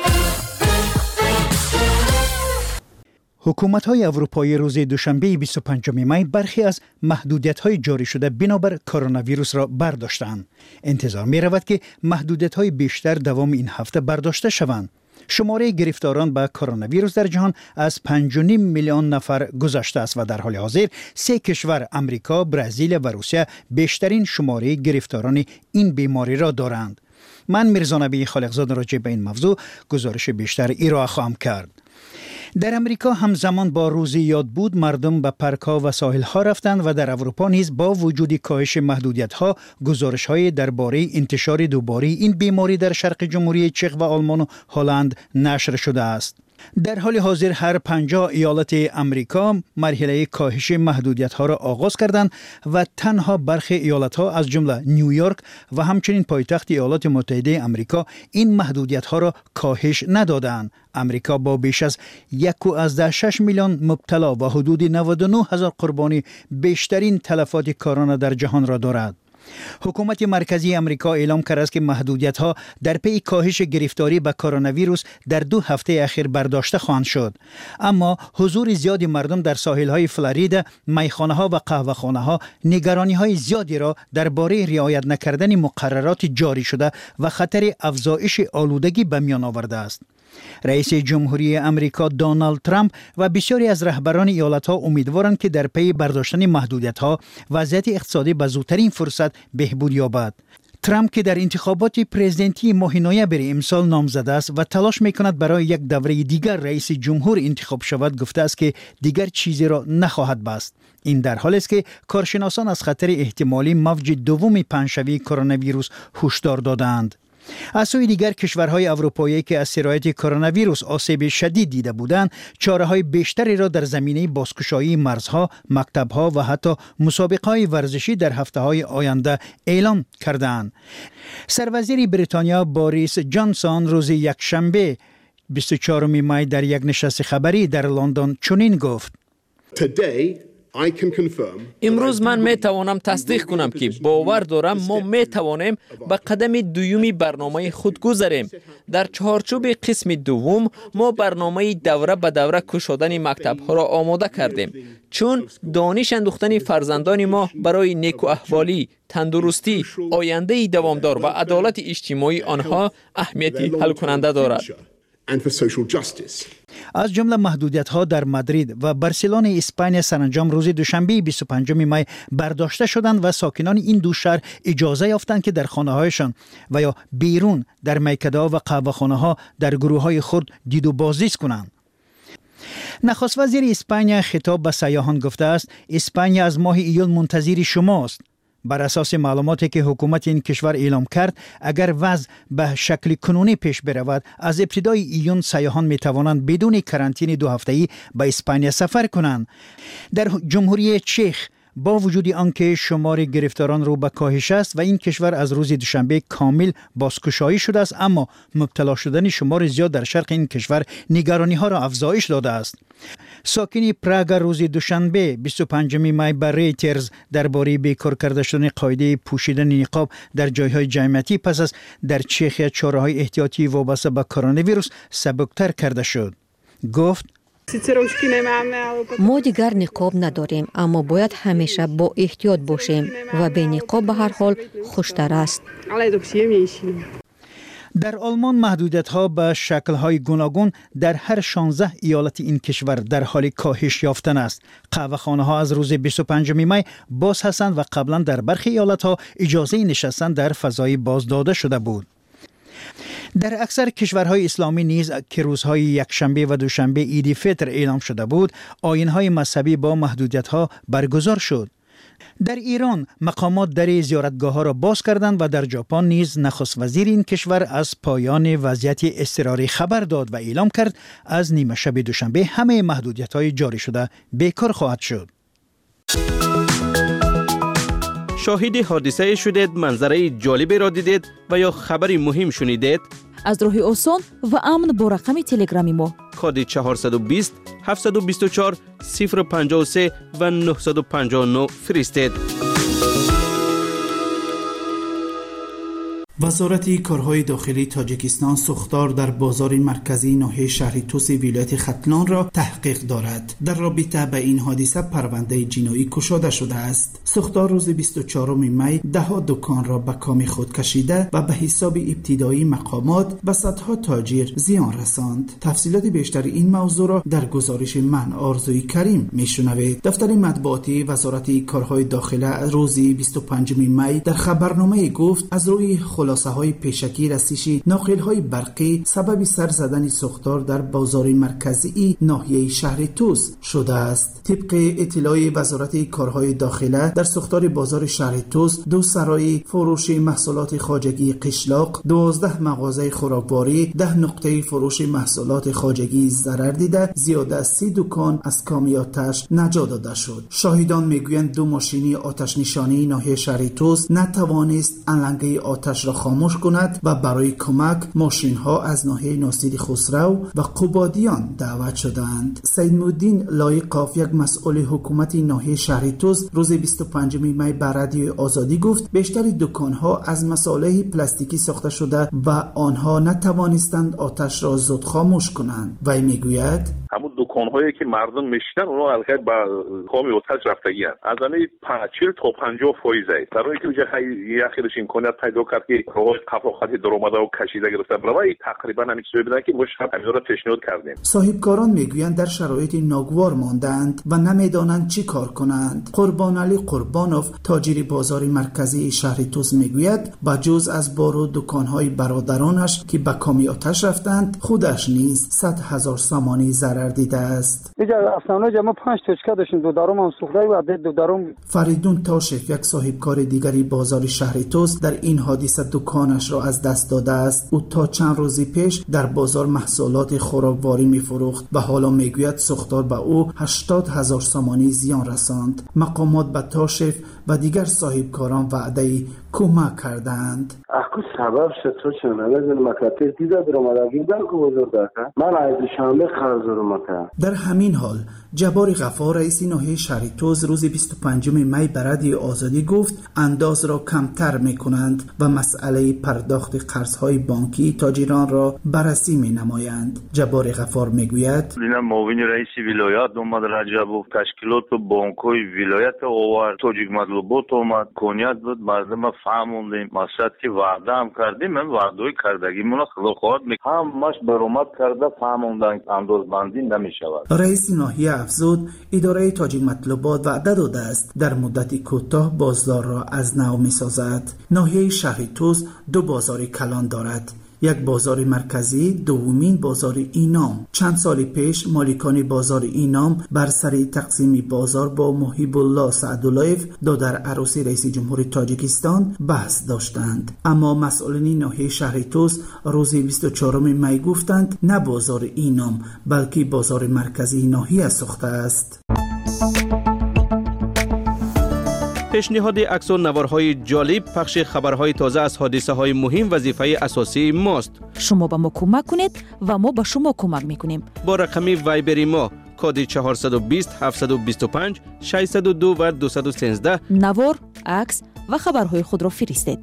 حکومت‌های اروپایی روز دوشنبه بیست و پنجم می برخی از محدودیت‌های جاری شده بنابر کرونا ویروس را برداشتند. انتظار می‌رود که محدودیت‌های بیشتر دوام این هفته برداشته شوند. شماره گرفتاران به کرونا ویروس در جهان از پنج و نیم میلیون نفر گذشته است و در حال حاضر سه کشور امریکا، برزیل و روسیه بیشترین شماره گرفتاران این بیماری را دارند. من میرزا نبی خالقزاده راجع به این موضوع گزارش بیشتر ارائه خواهم کرد. در امریکا همزمان با روز یاد بود مردم به پارک‌ها و ساحل‌ها رفتند و در اروپا نیز با وجود کاهش محدودیت‌ها گزارش‌های درباره انتشار دوباره این بیماری در شرق جمهوری چک و آلمان و هلند نشر شده است. در حال حاضر هر پنجاه ایالت امریکا مرحله کاهش محدودیت‌ها را آغاز کردند و تنها برخی ایالت‌ها از جمله نیویورک و همچنین پایتخت ایالات متحده امریکا این محدودیت‌ها را کاهش ندادند. امریکا با بیش از یک و از شش میلیون مبتلا و حدود نود و نه هزار قربانی بیشترین تلفات کرونا در جهان را دارد. حکومت مرکزی امریکا اعلام کرده است که محدودیت‌ها در پی کاهش گرفتاری به کرونا ویروس در دو هفته اخیر برداشته خواهند شد. اما حضور زیادی مردم در ساحل‌های فلوریدا، میخانه‌ها و قهوه‌خانه‌ها نگرانی‌های زیادی را درباره رعایت نکردن مقررات جاری شده و خطر افزایش آلودگی به میان آورده است. رئیس جمهوری امریکا دونالد ترامپ و بسیاری از رهبران ایالت‌ها امیدوارند که در پی برداشتن محدودیت‌ها وضعیت اقتصادی به زودترین فرصت بهبود یابد. ترامپ که در انتخابات پرزیدنتی ماه نوامبر امسال نامزد است و تلاش می‌کند برای یک دوره دیگر رئیس جمهور انتخاب شود، گفته است که دیگر چیزی را نخواهد بست. این در حالی است که کارشناسان از خطر احتمالی موج دوم پنجشنبه کرونا ویروس هشدار دادند. از سوی دیگر کشورهای اروپایی که از سرایت کرونا ویروس آسیب شدید دیده بودند، چاره‌های بیشتری را در زمینه بازگشایی مرزها، مکتب‌ها و حتی مسابقه‌های ورزشی در هفته‌های آینده اعلام کردند. سروزیر بریتانیا بوریس جانسون روز یکشنبه بیست و چهارم می در یک نشست خبری در لندن چنین گفت: امروز من می توانم تصدیق کنم که باور دارم ما می توانیم به قدم دومی برنامه خود گذریم. در چهارچوب قسم دوم ما برنامه دوره به دوره گشادن مکتب‌ها را آماده کردیم، چون دانش اندوختن فرزندان ما برای نیک و احوالی، تندرستی، آینده دوامدار و عدالت اجتماعی آنها اهمیتی حل کننده دارد. از جمله محدودیت‌ها در مادرید و بارسلون اسپانیا سرانجام روز دوشنبه بیست و پنجم می برداشته شدند و ساکنان این دو شهر اجازه یافتند که در خانه‌هایشان و یا بیرون در میکده‌ها و قهوه‌خانه‌ها در گروه‌های خرد دید و بازدید کنند. نخست وزیر اسپانیا خطاب به سیاحان گفته است اسپانیا از ماه ایول منتظر شماست. بر اساس معلوماتی که حکومت این کشور اعلام کرد، اگر وضع به شکل کنونی پیش برود، از ابتدای ایون سیاحان می توانند بدون کرانتین دو هفته‌ای به اسپانیا سفر کنند. در جمهوری چک با وجود آنکه شمار گرفتاران رو به کاهش است و این کشور از روز دوشنبه کامل بازگشایی شده است، اما مبتلا شدن شمار زیاد در شرق این کشور نگرانی ها را افزایش داده است. ساکنی پراگ روز دوشنبه بیست و پنجم می بر ریترز درباره بیکار کرده شدن قاعده پوشیدن نقاب در جایهای جمعیتی پس از در چخیا چاره‌های احتیاطی وابسته به کرونا ویروس سبکتر کرده شد. گفت ما دیگر نقاب نداریم، اما باید همیشه با احتیاط باشیم و به نقاب به هر حال خوشتر است. در آلمان محدودیت‌ها به شکل‌های گوناگون در هر شانزده ایالت این کشور در حال کاهش یافتن است. قهوه‌خانه‌ها از روز بیست و پنجم می باز هستند و قبلا در برخی ایالت‌ها اجازه نشستن در فضای باز داده شده بود. در اکثر کشورهای اسلامی نیز که روزهای یکشنبه و دوشنبه عید فطر اعلام شده بود، آیین‌های مذهبی با محدودیت‌ها برگزار شد. در ایران مقامات در زیارتگاه‌ها را باز کردند و در ژاپن نیز نخست وزیر این کشور از پایان وضعیت اضطراری خبر داد و اعلام کرد از نیمه شب دوشنبه همه محدودیت‌های جاری شده بیکار خواهد شد. شاهد حادثه شدید، منظره جالبی را دیدید و یا خبری مهم شنیدید؟ از راه آسان و امن با رقم تلگرامی ما کد چهارصد و بیست هفتصد و بیست و چهار صفر پنجاه و سه و نهصد و پنجاه و نه فرستید. وزارت کارهای داخلی تاجیکستان سوختار در بازار مرکزی ناحیه شهر توس ولایت ختلان را تحقیق دارد. در رابطه به این حادثه پرونده جنایی گشوده شده است. سوختار روز بیست و چهارم می ده دکان را به کام خود کشیده و به حساب ابتدایی مقامات به صدها تاجر زیان رساند. تفصیلات بیشتر این موضوع را در گزارش من آرزوی کریم میشنوید. دفتر مطبوعاتی وزارت کارهای داخلی روز بیست و پنجم می در خبرنامه گفت از روی خلاصه های پیشکی رسیش ناقل های برقی سبب سر زدن سوختار در بازار مرکزی ناحیه شهر توس شده است. طبق اطلاع وزارت کارهای داخله در سوختار بازار شهر توس دو سرای فروش محصولات خواجگی قشلاق، دوازده مغازه خوراکواری، ده نقطه فروش محصولات خواجگی ضرر دیده، زیاده از سی دکان از کام آتش نجات داده شد. شاهدان میگویند دو ماشین آتش نشانی ناحیه شهر توس نتوانست انلنگه آتش را خاموش کند و برای کمک ماشین ها از ناحیه ناصر خسرو و قبادیان دعوت شدند. سیدالدین لایقاف یک مسئول حکومت ناحیه شهر توس روز بیست و پنجم می بر رادیو آزادی گفت بیشتر دکان ها از مصالح پلاستیکی ساخته شده و آنها نتوانستند آتش را زود خاموش کنند. وی میگوید همون دکان‌هایی که مردم میشتن اونا البته با کام آتش رفتگیان از آن پنجاه تا پنجاه فایز است. در حالی که وجه یخیرش امکانیت پیدا کرد که روز قفاقتی در اومده و کشیده گرفته برای تقریبا همین چیزی بدن که ما شب همین را پیشنهاد کردیم. صاحبکاران میگویند در شرایط ناگوار ماندند و نمیدانند چی کار کنند. قربان علی قربانوف تاجر بازار مرکزی شهر توس میگوید با جز از بارو دکان‌های برادرانش که به کام آتش رفتند خودش نیز صد هزار سامانی ضرر دیده است. اینجا اصلا جمع پنج توچکا داشتیم، دو دارم هم سوخته و عدد دو دارم. فریدون تاشف یک صاحبکار دیگری بازار شهر توس در این حادثه دکانش را از دست داده است. او تا چند روزی پیش در بازار محصولات خوراکواری می‌فروخت و حالا میگوید سوختار به او هشتاد هزار سامانی زیان رساند. مقامات به تاشف و دیگر صاحبکاران وعده کمک کردند. اخو سبب شد چه نمیدونم مکاتب دیده در اومدگی در کو بزرگ داشت. من از شنبه قرض رو در همین حال جبار غفار رئیس ناحیه شهر توس روز بیست و پنجم می بر رادیو آزادی گفت انداز را کمتر میکنند و مسئله پرداخت قرض‌های بانکی تاجران را بررسی مینمایند. جبار غفار میگوید اینا معاون رئیس ولایت محمد رجبوف تشکیلات بانک‌های ولایت آورد تاجیک مطلوبات اومد کنیت بود مردم فهموندیم مقصد که وعده هم کردیم من وعده کردگی من خلاقات می همش برآمد کرده فهموندن انداز بندی نمیشود. رئیس ناحیه افزود اداره تاجیک مطلوبات وعده داده است در مدت کوتاه بازار را از نو میسازد. ناحیه شهر توس دو بازار کلان دارد. یک بازار مرکزی دومین بازار این نام. چند سال پیش مالکان بازار این نام بر سر تقسیم بازار با محیب الله سعداللهیف در عروسی رئیس جمهور تاجیکستان بحث داشتند، اما مسئولین ناحیه شهر توس روز بیست و چهارم می گفتند نه بازار این نام بلکه بازار مرکزی ناحیه ساخته است. پیشنهاد عکس و نوارهای جالب، پخش خبرهای تازه از حادثه های مهم وظیفه اساسی ماست. شما به ما کمک کنید و ما به شما کمک میکنیم. با رقم وایبری ما کد چهارصد و بیست هفتصد و بیست و پنج ششصد و دو و دویست و سیزده نوار، عکس و خبرهای خود را فرستید.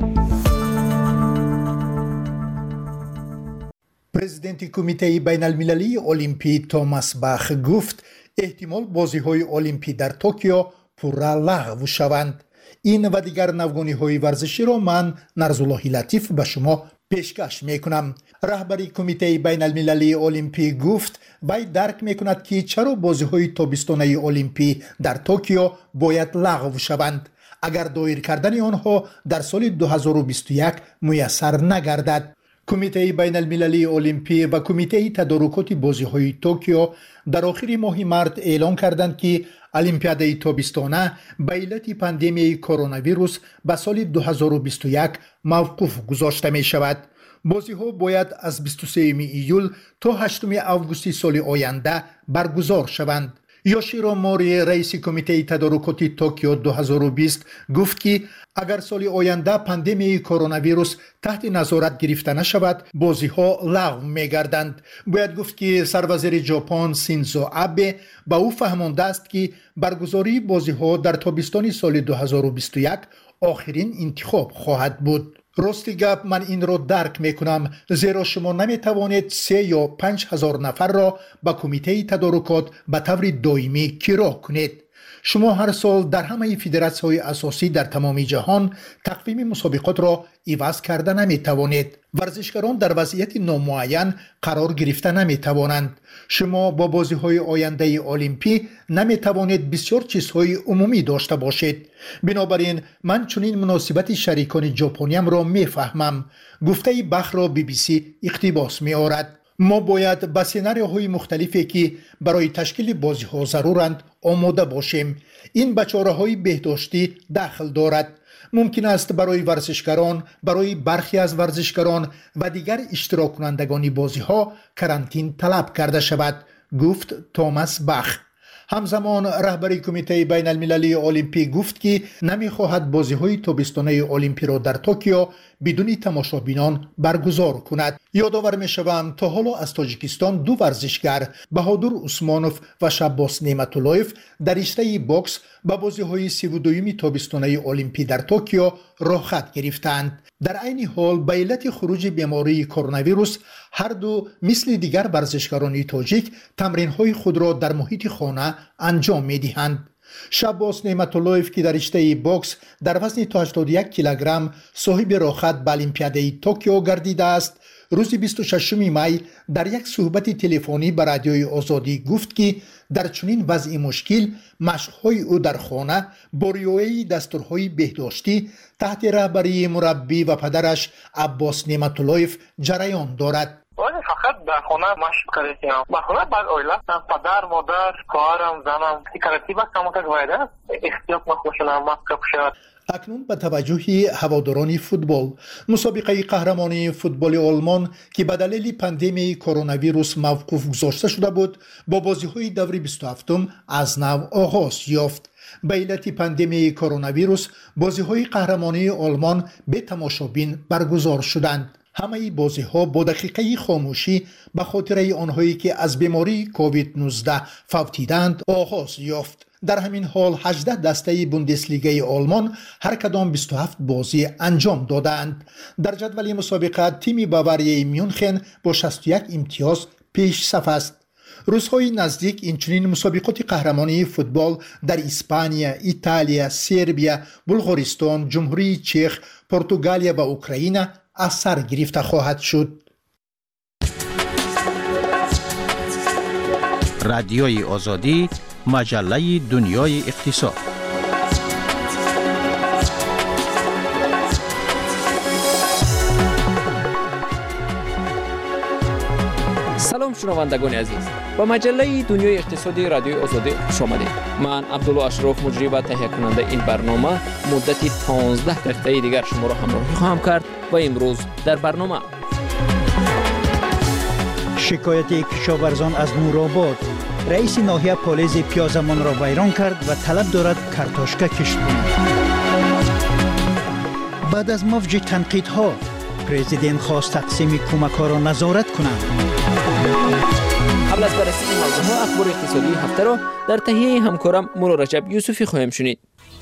پرزیدنت کمیته بین المللی المپی توماس باخ گفت احتمال بازی‌های المپی در توکیو پورا لغو شوند. این و دیگر نوگانی‌های ورزشی را من نرزالله لطیف به شما پیشکش میکنم. رهبری کمیته بین المللی المپی گفت وی درک میکند که چرا بازی‌های تابستانه المپی در توکیو باید لغو شوند اگر دایر کردن آنها در سال دو هزار و بیست و یک میسر نگردد. کمیته بین المللی المپی و کمیته تدارکات بازی‌های توکیو در آخر ماه مارس اعلام کردند که المپیاد تابستانه به علت پاندمی کرونا ویروس به سال دو هزار و بیست و یک موقوف گذاشته می شود. بازی ها باید از بیست و سوم ایول تا هشتم آگوست سال آینده برگزار شوند. یوشیرو موری رئیس کمیته تدارکات توکیو دو هزار و بیست گفت که اگر سال آینده پاندمی کرونا ویروس تحت نظارت گرفته نشود بازی ها لغو می گردند. باید گفت که سروزیر ژاپن سینزو آبه با او فهمانده است که برگزاری بازی ها در تابستان سال دو هزار و بیست و یک آخرین انتخاب خواهد بود. راستی گپ من این را درک میکنم، زیرا شما نمیتوانید سه یا پنج هزار نفر را به کمیته تدارکات به طور دائمی کرا کنید. شما هر سال در همه فدراسی‌های اساسی در تمام جهان تقویم مسابقات را عوض کرده نمیتوانید. ورزشکاران در وضعیت نامعین قرار گرفته نمیتوانند. شما با بازی‌های آینده المپی نمیتوانید بسیار چیزهای عمومی داشته باشید. بنابراین من چنین مناسبت شریکان ژاپنیم را میفهمم. گفته بخ را بی بی سی اقتباس می‌آورد. ما باید با سناریوهای مختلفی که برای تشکیل بازی‌ها ضرورند آماده باشیم. این به چاره‌های بهداشتی دخل دارد. ممکن است برای ورزشکاران، برای برخی از ورزشکاران و دیگر اشتراک کنندگان بازی‌ها کرانتین طلب کرده شود، گفت توماس باخ. همزمان رهبری کمیته بین المللی المپی گفت که نمیخواهد بازی‌های تابستانه المپی را در توکیو بدون تماشابینان برگزار کند. یادآور می‌شوم تا حالا از تاجیکستان دو ورزشگر بهادر عثمانوف و شباس نعمت‌اللهیف در رشته باکس به بازی‌های سی و دوم تابستانه المپی در توکیو رخصت گرفتند. در عین حال به علت خروج بیماری کرونا ویروس هر دو مثل دیگر ورزشکاران تاجیک تمرین‌های خود را در محیط خانه انجام می‌دهند. شباس نعمت‌اللهیف که در رشته باکس در وزن تا هشتاد و یک کیلوگرم صاحب رخصت به المپیاد توکیو گردیده است، روز بیست و ششم می در یک صحبت تلفنی به رادیوی آزادی گفت که در چنین وضع مشکل مشق‌های او در خانه با رعایت دستورهای بهداشتی تحت رهبری مربی و پدرش عباس نعمت‌اللهیف جریان دارد. ولی فقط در خانه مشق کردیم. در خانه بعد اویلا پدر، مادر، خواهرم، زنم ترتیب کم که باید احتیاط نخوشن ماسک پوشد. اکنون به توجه هواداران فوتبال، مسابقه قهرمانی فوتبال آلمان که به دلیل پاندمی کرونا ویروس موقوف گذاشته شده بود با بازی‌های دور بیست و هفتم از نو آغاز یافت. به علت پاندمی کرونا ویروس بازی‌های قهرمانی آلمان به تماشابین برگزار شدند. همه بازی‌ها با دقیقه خاموشی به خاطر آنهایی که از بیماری کووید نوزده فوتیدند آغاز یافت. در همین حال هجده دسته بوندسلیگای آلمان هر کدام بیست و هفت بازی انجام دادند. در جدول مسابقه تیم باواری میونخن با شصت و یک امتیاز پیش صف است. روزهای نزدیک این چنین مسابقات قهرمانی فوتبال در اسپانیا، ایتالیا، سربیا، بلغارستان، جمهوری چک، پرتغالیا و اوکراین از سر گرفته خواهد شد. رادیوی آزادی، مجله دنیای اقتصاد. سلام شنوندگان عزیز، با مجله دنیای اقتصادی رادیوی آزادی خوش آمدید. من عبدالله اشرف مجری و تهیه کننده این برنامه مدتی پانزده دقیقه دیگر شما را همراهی خواهم کرد و امروز در برنامه شکایت کشاورزان از نورآباد، رئیس ناحیه پالیز پیازمان را ویران کرد و طلب دارد کارتاشکا کشت کند. بعد از موج تنقیدها پرزیدنت خواست تقسیم کمک‌ها را نظارت کنند. قبل از بررسی این موضوعها اخبار اقتصادی هفته را در تهیه همکارم مولا رجب یوسفی خواهیم شنید.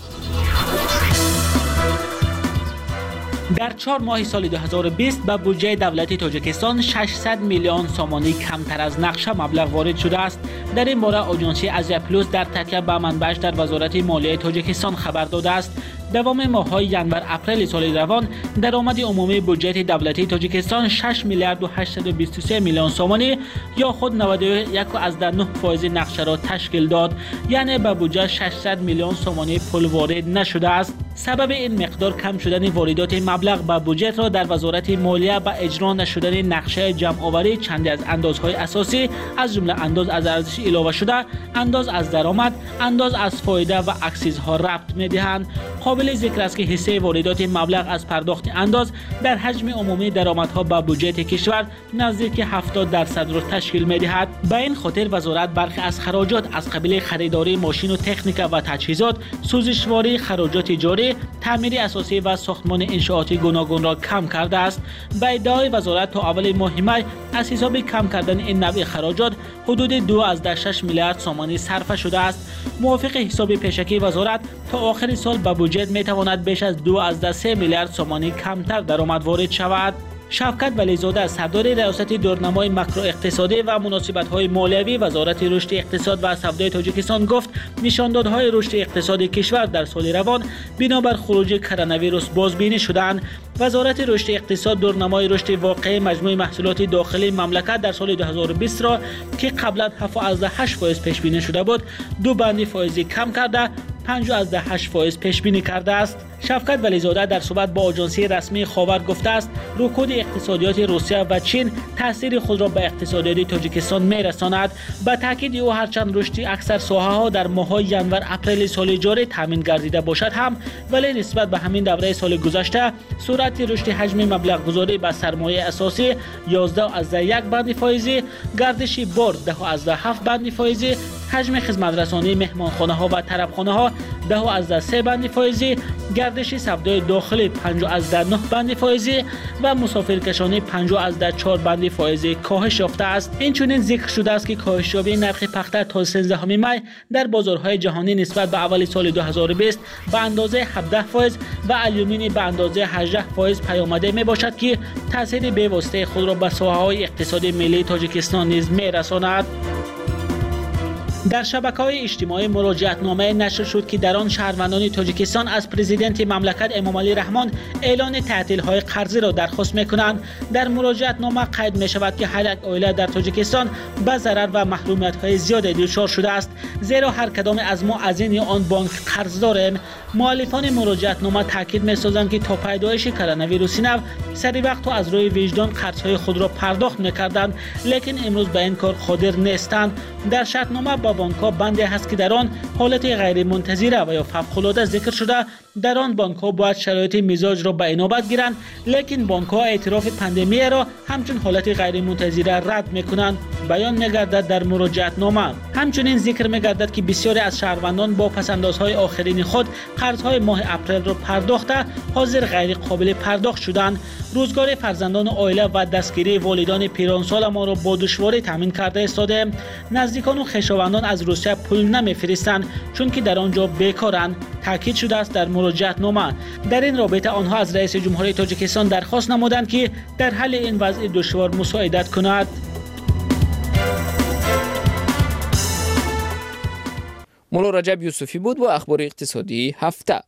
در چهار ماه سال دو هزار و بیست به بودجه دولت تاجیکستان ششصد میلیون سامانی کمتر از نقشه مبلغ وارد شده است. در این باره آژانسی آسیا پلوس در تکیه به منبعش در وزارت مالیه تاجیکستان خبر داده است. دوام ماه‌های ینور اپریل سال روان درآمد عمومی بودجه دولتی تاجیکستان شش میلیارد و هشتصد و بیست و سه میلیون سامانی یا خود نود و یک و نه درصد نقشه را تشکیل داد، یعنی به بودجه ششصد میلیون سامانی پول وارد نشده است. سبب این مقدار کم شدن واردات مبلغ به بودجه را در وزارت مالیه به اجرا نشدن نقشه جمع‌آوری چندی از اندازهای اساسی از جمله انداز از ارزش علاوه شده، انداز از درآمد، انداز از فایده و اکسیزها ربط می‌دهند. قابل ذکر است که حصه واردات مبلغ از پرداخت انداز در حجم عمومی درآمدها به بودجه کشور نزدیک هفتاد درصد را تشکیل می‌دهد. به این خاطر وزارت برخی از خراجات از قبیل خریداری ماشین و تکنیک و تجهیزات، سوزشواری، خراجات جاری، تعمیر اساسی و ساختمان انشاءاتی گوناگون را کم کرده است. به ادعای وزارت تا اول ماه می از حساب کم کردن این نوع خراجات حدود دو از شش میلیارد سامانی صرف شده است. موافق حساب پیشکی وزارت تا آخر سال به بودجه می تواند بیش از دو از سه میلیارد سامانی کمتر درآمد وارد شود. شفقت ولیزاده سردار ریاست دورنمای ماکرو اقتصادی و مناسبت‌های مالیوی وزارت رشد اقتصاد و سودای تاجیکستان گفت نشاندادهای رشد اقتصادی کشور در سال روان بنابر خروج کرونا ویروس بازبینی شدند. وزارت رشد اقتصاد دورنمای رشد واقعی مجموع محصولات داخلی مملکت در سال دو هزار و بیست را که قبلا هفت و هشت درصد پیش بینی شده بود، دو بندی فائزی کم کرده پنج و هشت درصد پیش بینی کرده است. شفقت ولیزاده در صحبت با آژانسی رسمی خاور گفته است رکود اقتصادیات روسیه و چین تاثیر خود را به اقتصادیات تاجیکستان می‌رساند. به تاکید او هرچند رشد اکثر ساحه‌ها در ماه‌های ینور اپریل سال جاری تامین گردیده باشد هم، ولی نسبت به همین دوره سال گذشته سرعت رشد حجم مبلغ گذاری به سرمایه اساسی یازده از یک بند فائزی، گردش بار ده از هفت بند فائزی، حجم خدمت رسانی مهمانخانه‌ها و طربخانه‌ها ده از سه بند فائزی، گردش سودای داخلی پنج از نه بند فائزی و مسافرکشانی پنج از چهار بند فائزی کاهش یافته است. این چنین ذکر شده است که کاهش یابی نرخ پخته تا سیزدهم می در بازارهای جهانی نسبت به اول سال دو هزار و بیست به اندازه هفده درصد و آلومینی به اندازه هجده درصد پیامده می باشد که تاثیر بی‌واسطه خود را به ساحه‌های اقتصادی ملی تاجیکستان نیز می‌رساند. در شبکه‌های اجتماعی مراجعتنامه نشر شد که در آن شهروندان تاجیکستان از پرزیدنت مملکت امامعلی رحمان اعلان تعطیل‌های قرضی را درخواست می‌کنند. در مراجعتنامه قید می‌شود که هر یک عائله در تاجیکستان به ضرر و محرومیت‌های زیادی دچار شده است، زیرا هر کدام از ما از این یا آن بانک قرض داریم. مؤلفان مراجعتنامه تاکید می‌سازند که تا پیدایش کرونا ویروس نو سری وقت از روی وجدان قرض‌های خود را پرداخت می‌کردند، لیکن امروز به این کار قادر نیستند. در شرطنامه با بانک‌ها بندی هست که در آن حالت غیر منتظره و یا فوق‌العاده ذکر شده در آن بانک‌ها باید شرایط مزاج را به عنایت گیرند، لیکن بانک‌ها اعتراف پاندمی را همچون حالت غیر منتظره رد می‌کنند. بیان می‌گردد در مراجعتنامه. همچنین ذکر می‌گردد که بسیاری از شهروندان با پس‌اندازهای آخرین خود قرض‌های ماه اپریل را پرداخته حاضر غیر قابل پرداخت شدند. روزگار فرزندان عائله و دستگیری والدان پیرانسال ما را با دشواری تامین کرده ایستاده. نزدیکان و خویشاوندان از روسیه پول نمی‌فرستند چون که در آنجا بیکارند، تاکید شده است در مراجعتنامه. در این رابطه آنها از رئیس جمهوری تاجیکستان درخواست نمودند که در حل این وضع دشوار مساعدت کند. مولا رجب یوسفی بود با اخبار اقتصادی هفته.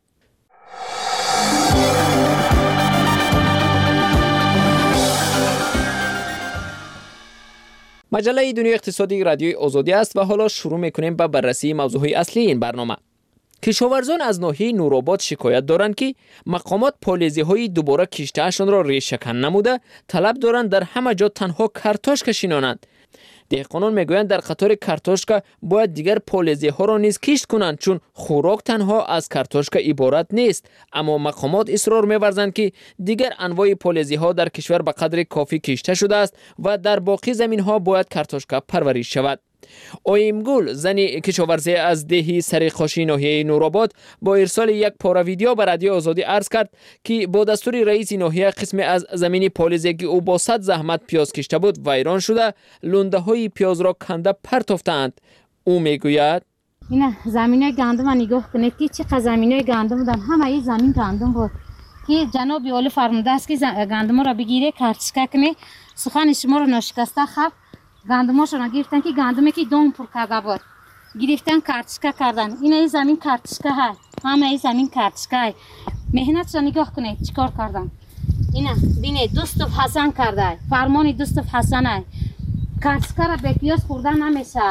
مجله دنیای اقتصادی رادیوی آزادی است و حالا شروع میکنیم با بررسی موضوعهای اصلی این برنامه. کشاورزان از ناحیه نورآباد شکایت دارند که مقامات پالیزی های دوباره کشتهشان را ریشه‌کن نموده طلب دارند در همه جا تنها کارتوشکا شینانند. دهقانان میگویند در قطار کارتوشکا باید دیگر پالیزی ها را نیز کشت کنند چون خوراک تنها از کارتوشکا عبارت نیست. اما مقامات اصرار می‌ورزند که دیگر انواع پالیزی ها در کشور به قدر کافی کشته شده است و در باقی زمین ها باید کارتوشکا پرورش شود. اویمگل زنی کشاورزی از دهی سریخاشی ناحیه نورآباد با ارسال یک پاره ویدیو به رادیو آزادی عرض کرد که با دستور رئیس ناحیه قسم از زمین پالیزی که او با صد زحمت پیاز کشته بود ویران شده لونده های پیاز را کنده پرتافتند. او میگوید این زمینای گندم نگاه کنید که چقدر زمینای گندم بودن، همه این زمین گندم بود که جناب والی فرموده است که گندم را بگیره کارتشکا کنه. سخن شما را ناشکسته خب گندماشون گرفتن که گندمی که دون پر کرده بود گرفتن کارتشکا کردن. این ای زمین کارتشکا های، همه ای زمین کارتشکا های. مهنت را نگاه کنید چیکار کردن. اینا بینه دوست حسن کرده، فرمان دوست حسن های. کارتشکا را به پیاز خوردن نمیشه.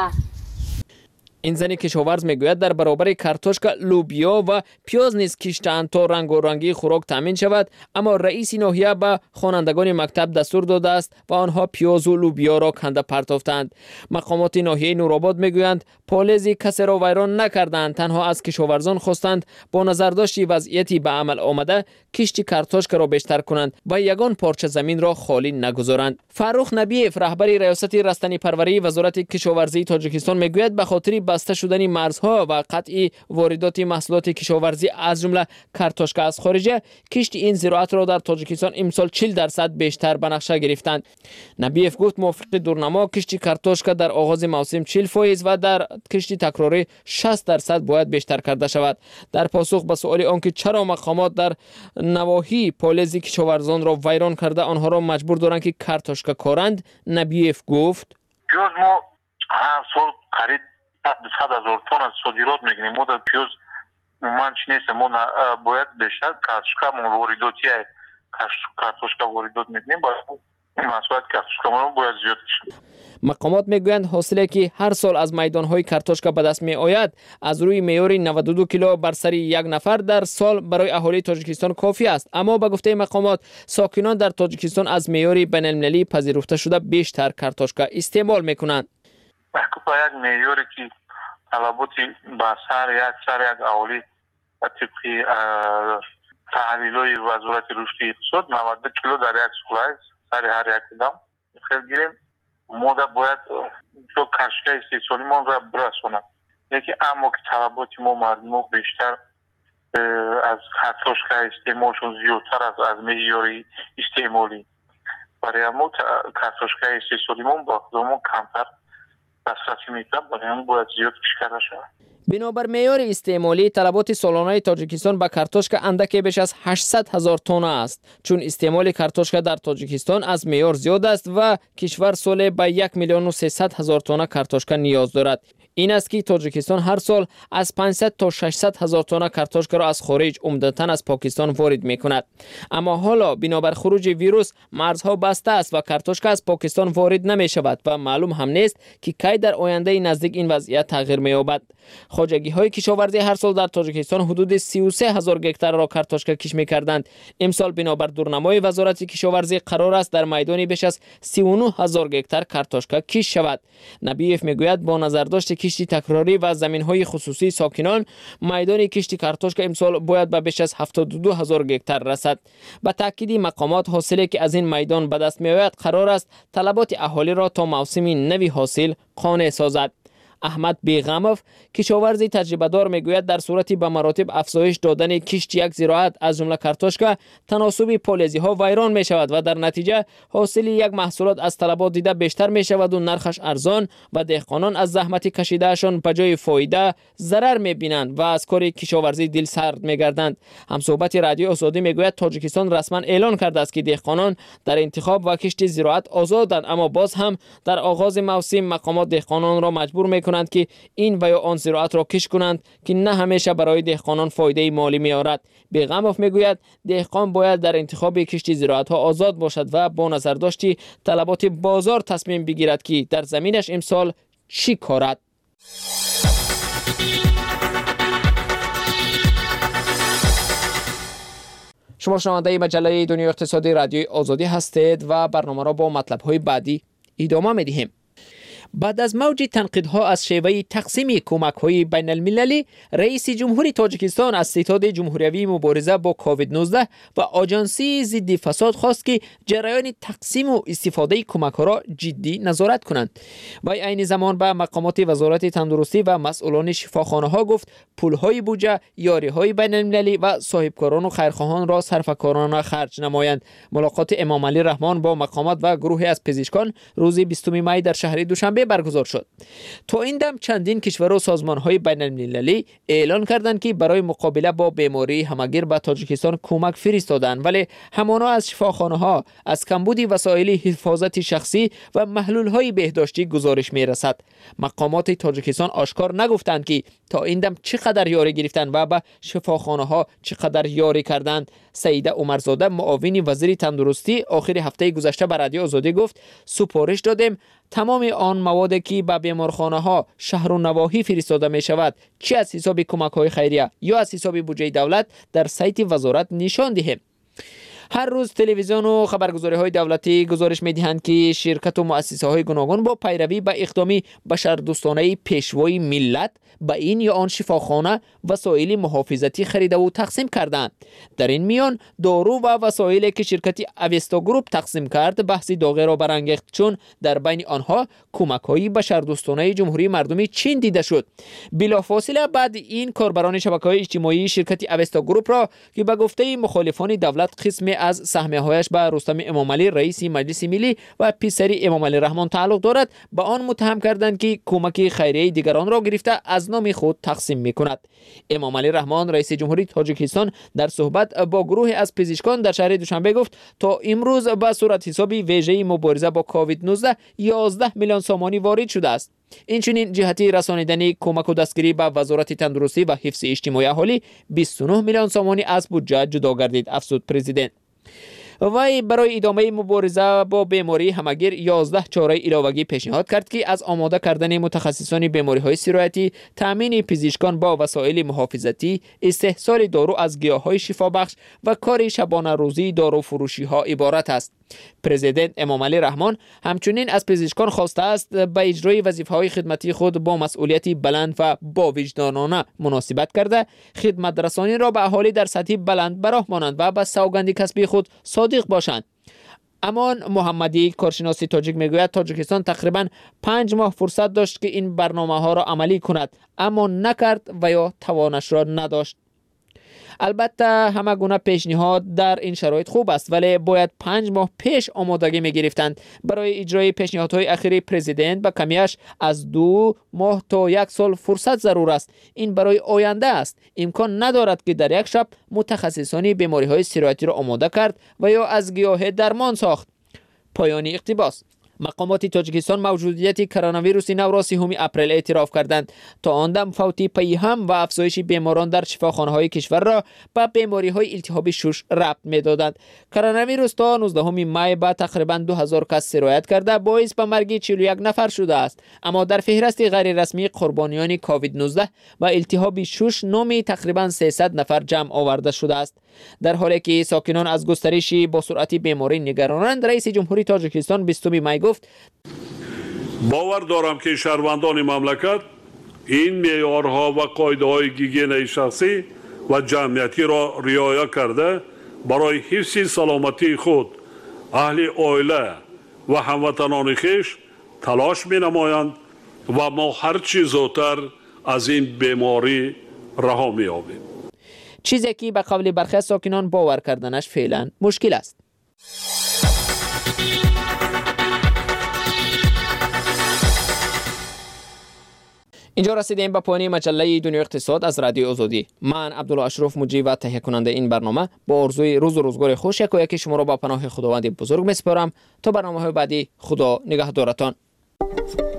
این زنی کشاورز میگوید در برابر کارتوشکا لوبیا و پیاز نیز کشته‌اند تا رنگ و رنگی خوراک تامین شود، اما رئیس ناحیه به خوانندگان مکتب دستور داده است و آنها پیاز و لوبیا را کنده پرتافتند. مقامات ناحیه نورآباد میگویند پالیزی کسی را ویران نکردند، تنها از کشاورزان خواستند با نظرداشت وضعیتی به عمل آمده کشت کارتوشکا را بیشتر کنند و یگان پارچه زمین را خالی نگذارند. فرخ نبیف رهبر ریاست رستنی پروری وزارت کشاورزی تاجیکستان میگوید به خاطر بسته شدن مرزها و قطع واردات محصولات کشاورزی از جمله کارتوشکا از خارجه کشت این زراعت را در تاجیکستان امسال چهل درصد بیشتر به نقشه گرفتند. نبیف گفت موافق دورنما کشت کارتوشکا در آغاز موسم چهل فیصد و در کشت تکراری شصت درصد باید بیشتر کرده شود. در پاسخ به سؤال آنکه چرا مقامات در نواحی پالیزی کشاورزان را ویران کرده آنها را مجبور دارند که کارتوشکا کارند، نبیف گفت پیاز ما هر سال قریب صد هزار تن از صادرات میگیریم. ما در پیاز من چی نیست، ما باید بیشتر کارتوشکا ما وارداتی کارتوشکا واردات میکنیم، باید محصولات کارتوشکا ما باید زیاد بشه. مقامات میگویند حاصلی که هر سال از میدانهای کارتوشکا به دست می آید از روی معیار نود و دو کیلو بر سر یک نفر در سال برای اهالی تاجیکستان کافی است، اما به گفته مقامات ساکنان در تاجیکستان از معیار بین المللی پذیرفته شده بیشتر کارتوشکا استعمال میکنند. محکوم یک معیاری که طلباتی به سر یک سر یک اهالی طبقی تحلیل‌های وزارت رشد اقتصاد نود و دو کیلو در یک سال است سر هر یک قدم خیلی گیریم. ما باید تو کارتوشکا استحصالی ما را برسونم. یکی اما که طلبات ما مردم بیشتر از کارتوشکا استعمالشون زیادتر از از معیاری استعمالی، برای ما کارتوشکا استحصالی ما با خودمون کمتر دسترسی میکنم، برای ما باید زیاد کرده شود. بنابر معیار استعمالی طلبات سالانه تاجیکستان به کارتوشکا اندکی بیش از هشتصد هزار تن است، چون استعمال کارتوشکا در تاجیکستان از معیار زیاد است و کشور ساله به یک میلیون و سیصد هزار تن کارتوشکا نیاز دارد. این است که تاجیکستان هر سال از پانصد تا ششصد هزار تن کارتوشکا را از خارج عمدتاً از پاکستان وارد می‌کند. اما حالا بنابر خروج ویروس مرزها بسته است و کارتوشکا از پاکستان وارد نمی‌شود و معلوم هم نیست که کی در آینده نزدیک این وضعیت تغییر می‌یابد. خواجگی‌های کشاورزی هر سال در تاجیکستان حدود سی و سه هزار گکتار را کارتوشکا کش می‌کردند. امسال بنابر دورنمای وزارت کشاورزی قرار است در میدانی بیش از سی و نه هزار گکتار کارتوشکا کش شود. نبیف میگوید با نظرداشت کشتی تکراری و زمین‌های خصوصی ساکنان میدان کشتی کارتوشکا امسال باید به بیش از هفتاد و دو هزار گکتار رسد. با تأکید مقامات حاصلی که از این میدان به دست می‌آید قرار است طلبات اهالی را تا موسم نوی حاصل قانع سازد. احمد بیغموف کشاورزی تجربه دار میگوید در صورتی به مراتب افزایش دادن کشت یک زراعت از جمله کارتوشکا تناسب پالیزی ها ویران می شود و در نتیجه حاصل یک محصولات از طلبات دیده بیشتر می شود و نرخش ارزان و دهقانان از زحمت کشیدهشان به جای فایده ضرر می بینند و از کار کشاورزی دل سرد می گردند. همصحبت رادیو آزادی میگوید تاجیکستان رسما اعلان کرده است که دهقانان در انتخاب و کشت زراعت آزادند، اما باز هم در آغاز موسم مقامات دهقانان را مجبور می کنند که این و یا آن زراعت را کش کنند که نه همیشه برای دهقانان فایده مالی می‌آورد. بیغموف میگوید دهقان باید در انتخاب کشت زراعت ها آزاد باشد و با نظر داشتی طلبات بازار تصمیم بگیرد که در زمینش امسال چی کارد. شما شنونده مجله دنیای اقتصادی رادیوی آزادی هستید و برنامه را با مطلب‌های بعدی ادامه می‌دهیم. بعد از موج تنقیدها از شیوه تقسیم کمک‌های بین المللی، رئیس جمهوری تاجیکستان از ستاد جمهوری مبارزه با کووید نوزده و آژانسی ضد فساد خواست که جریان تقسیم و استفاده کمک‌ها را جدی نظارت کنند. و عین زمان به مقامات وزارت تندرستی و مسئولان شفاخانه‌ها گفت پول‌های بودجه، یاری‌های بین المللی و صاحبکاران و خیرخواهان را صرفه‌کارانه خرج نمایند. ملاقات امام علی رحمان با مقامات و گروهی از پزشکان روز بیستم می در شهر دوشنبه برگزار شد. تا این دم چندین کشور و سازمان‌های بین المللی اعلان کردند که برای مقابله با بیماری همگیر به تاجیکستان کمک فرستادند، ولی همانا از شفاخانه‌ها از کمبود وسایل حفاظت شخصی و محلول‌های بهداشتی گزارش می‌رسد. مقامات تاجیکستان آشکار نگفتند که تا این دم چقدر یاری گرفتند و به شفاخانه‌ها چقدر یاری کردند. سیده عمرزاده معاون وزیر تندرستی آخر هفته گذشته به رادیو آزادی گفت سپارش دادیم تمام آن موادی که به بیمارخانه‌ها شهر و نواحی فرستاده می شود، چه از حساب کمک‌های خیریه یا از حساب بودجه دولت، در سایت وزارت نشان دهیم. هر روز تلویزیون و خبرگزاری‌های دولتی گزارش می‌دهند که شرکت و مؤسسه‌های گوناگون با پیروی به اقدامی بشردوستانه پیشوای ملت به این یا آن شفاخانه وسایل محافظتی خریده و تقسیم کردند. در این میان دارو و وسایلی که شرکت اوستا گروپ تقسیم کرد بحث داغی را برانگیخت، چون در بین آنها کمک‌های بشردوستانه جمهوری مردمی چین دیده شد. بلافاصله بعد این کاربران شبکه‌های اجتماعی شرکت اوستا گروپ را که به گفته مخالفان دولت قسم از سهمیه‌هایش به رستم امام علی رئیس مجلس ملی و پسری امام علی رحمان تعلق دارد به آن متهم کردند که کمک خیریه دیگران را گرفته از نام خود تقسیم می‌کند. امام علی رحمان رئیس جمهوری تاجیکستان در صحبت با گروه از پزشکان در شهر دوشنبه گفت تا امروز به صورت حساب ویژه مبارزه با کووید نوزده یازده میلیون سامانی وارد شده است. اینچنین جهتی رسانیدن کمک و دستگیری به وزارت تندرستی و حفظ اجتماعی اهالی بیست و نه میلیون سامانی از بودجه جدا گردید، افزود پرزیدنت. وی برای ادامه مبارزه با بیماری همگیر یازده چاره علاوگی پیشنهاد کرد که از آماده کردن متخصصان بیماری‌های سرایتی، تامین پزشکان با وسایل محافظتی، استحصال دارو از گیاه‌های شفابخش و کار شبانه روزی دارو فروشی‌ها عبارت است. پرزیدنت امام علی رحمان همچنین از پزشکان خواسته است به اجرای وظیفه‌های خدمتی خود با مسئولیت بلند و با وجدانانه مناسبت کرده خدمت رسانی را به اهالی در سطح بلند براه مانند و به سوگند کسبی خود صادق باشند. امان محمدی کارشناس تاجیک میگوید تاجیکستان تقریبا پنج ماه فرصت داشت که این برنامه ها را عملی کند، اما نکرد و یا توانش را نداشت. البته همه گونه پیشنهاد در این شرایط خوب است، ولی باید پنج ماه پیش آمادگی می گرفتند. برای اجرای پیشنهادهای اخیری پرزیدنت به کمیش از دو ماه تا یک سال فرصت ضرور است. این برای آینده است. امکان ندارد که در یک شب متخصصان بیماری های سرایتی را آماده کرد و یا از گیاه درمان ساخت. پایان اقتباس. مقامات تاجیکستان موجودیت کرونا ویروس نو را سوم اپریل اعتراف کردند. تا آن دم فوت پیهم و افزایش بیماران در شفاخانه‌های کشور را به بیماری‌های التهاب شش ربط می‌دادند. کرونا ویروس تا نوزدهم می با تقریبا دو هزار کس سرایت کرده باعث به مرگ چهل و یک نفر شده است، اما در فهرست غیر رسمی قربانیان کووید نوزده و التهاب شش نام تقریبا سیصد نفر جمع آورده شده است. در حالی که ساکنان از گسترش با سرعت بیماری نگرانند، رئیس جمهوری تاجیکستان بیستم می گفت باور دارم که شهروندان مملکت این معیارها و قاعده‌های گیگین شخصی و جمعیتی را رعایت کرده برای حفظ سلامتی خود، اهل عائله و هموطنان خویش تلاش می‌نمایند و ما هر چه زودتر از این بیماری رها می‌یابیم. چیزی که به قول برخی از ساکنان باور کردنش فعلا مشکل است. اینجا رسیدیم به پایان مجله دنیای اقتصاد از رادیو آزادی. من عبدالله اشرف مجری و تهیه کننده این برنامه با آرزوی روز و روزگار خوش یک و یکی شما را با پناه خداوند بزرگ میسپارم. تا برنامه‌های بعدی، خدا نگهدارتان.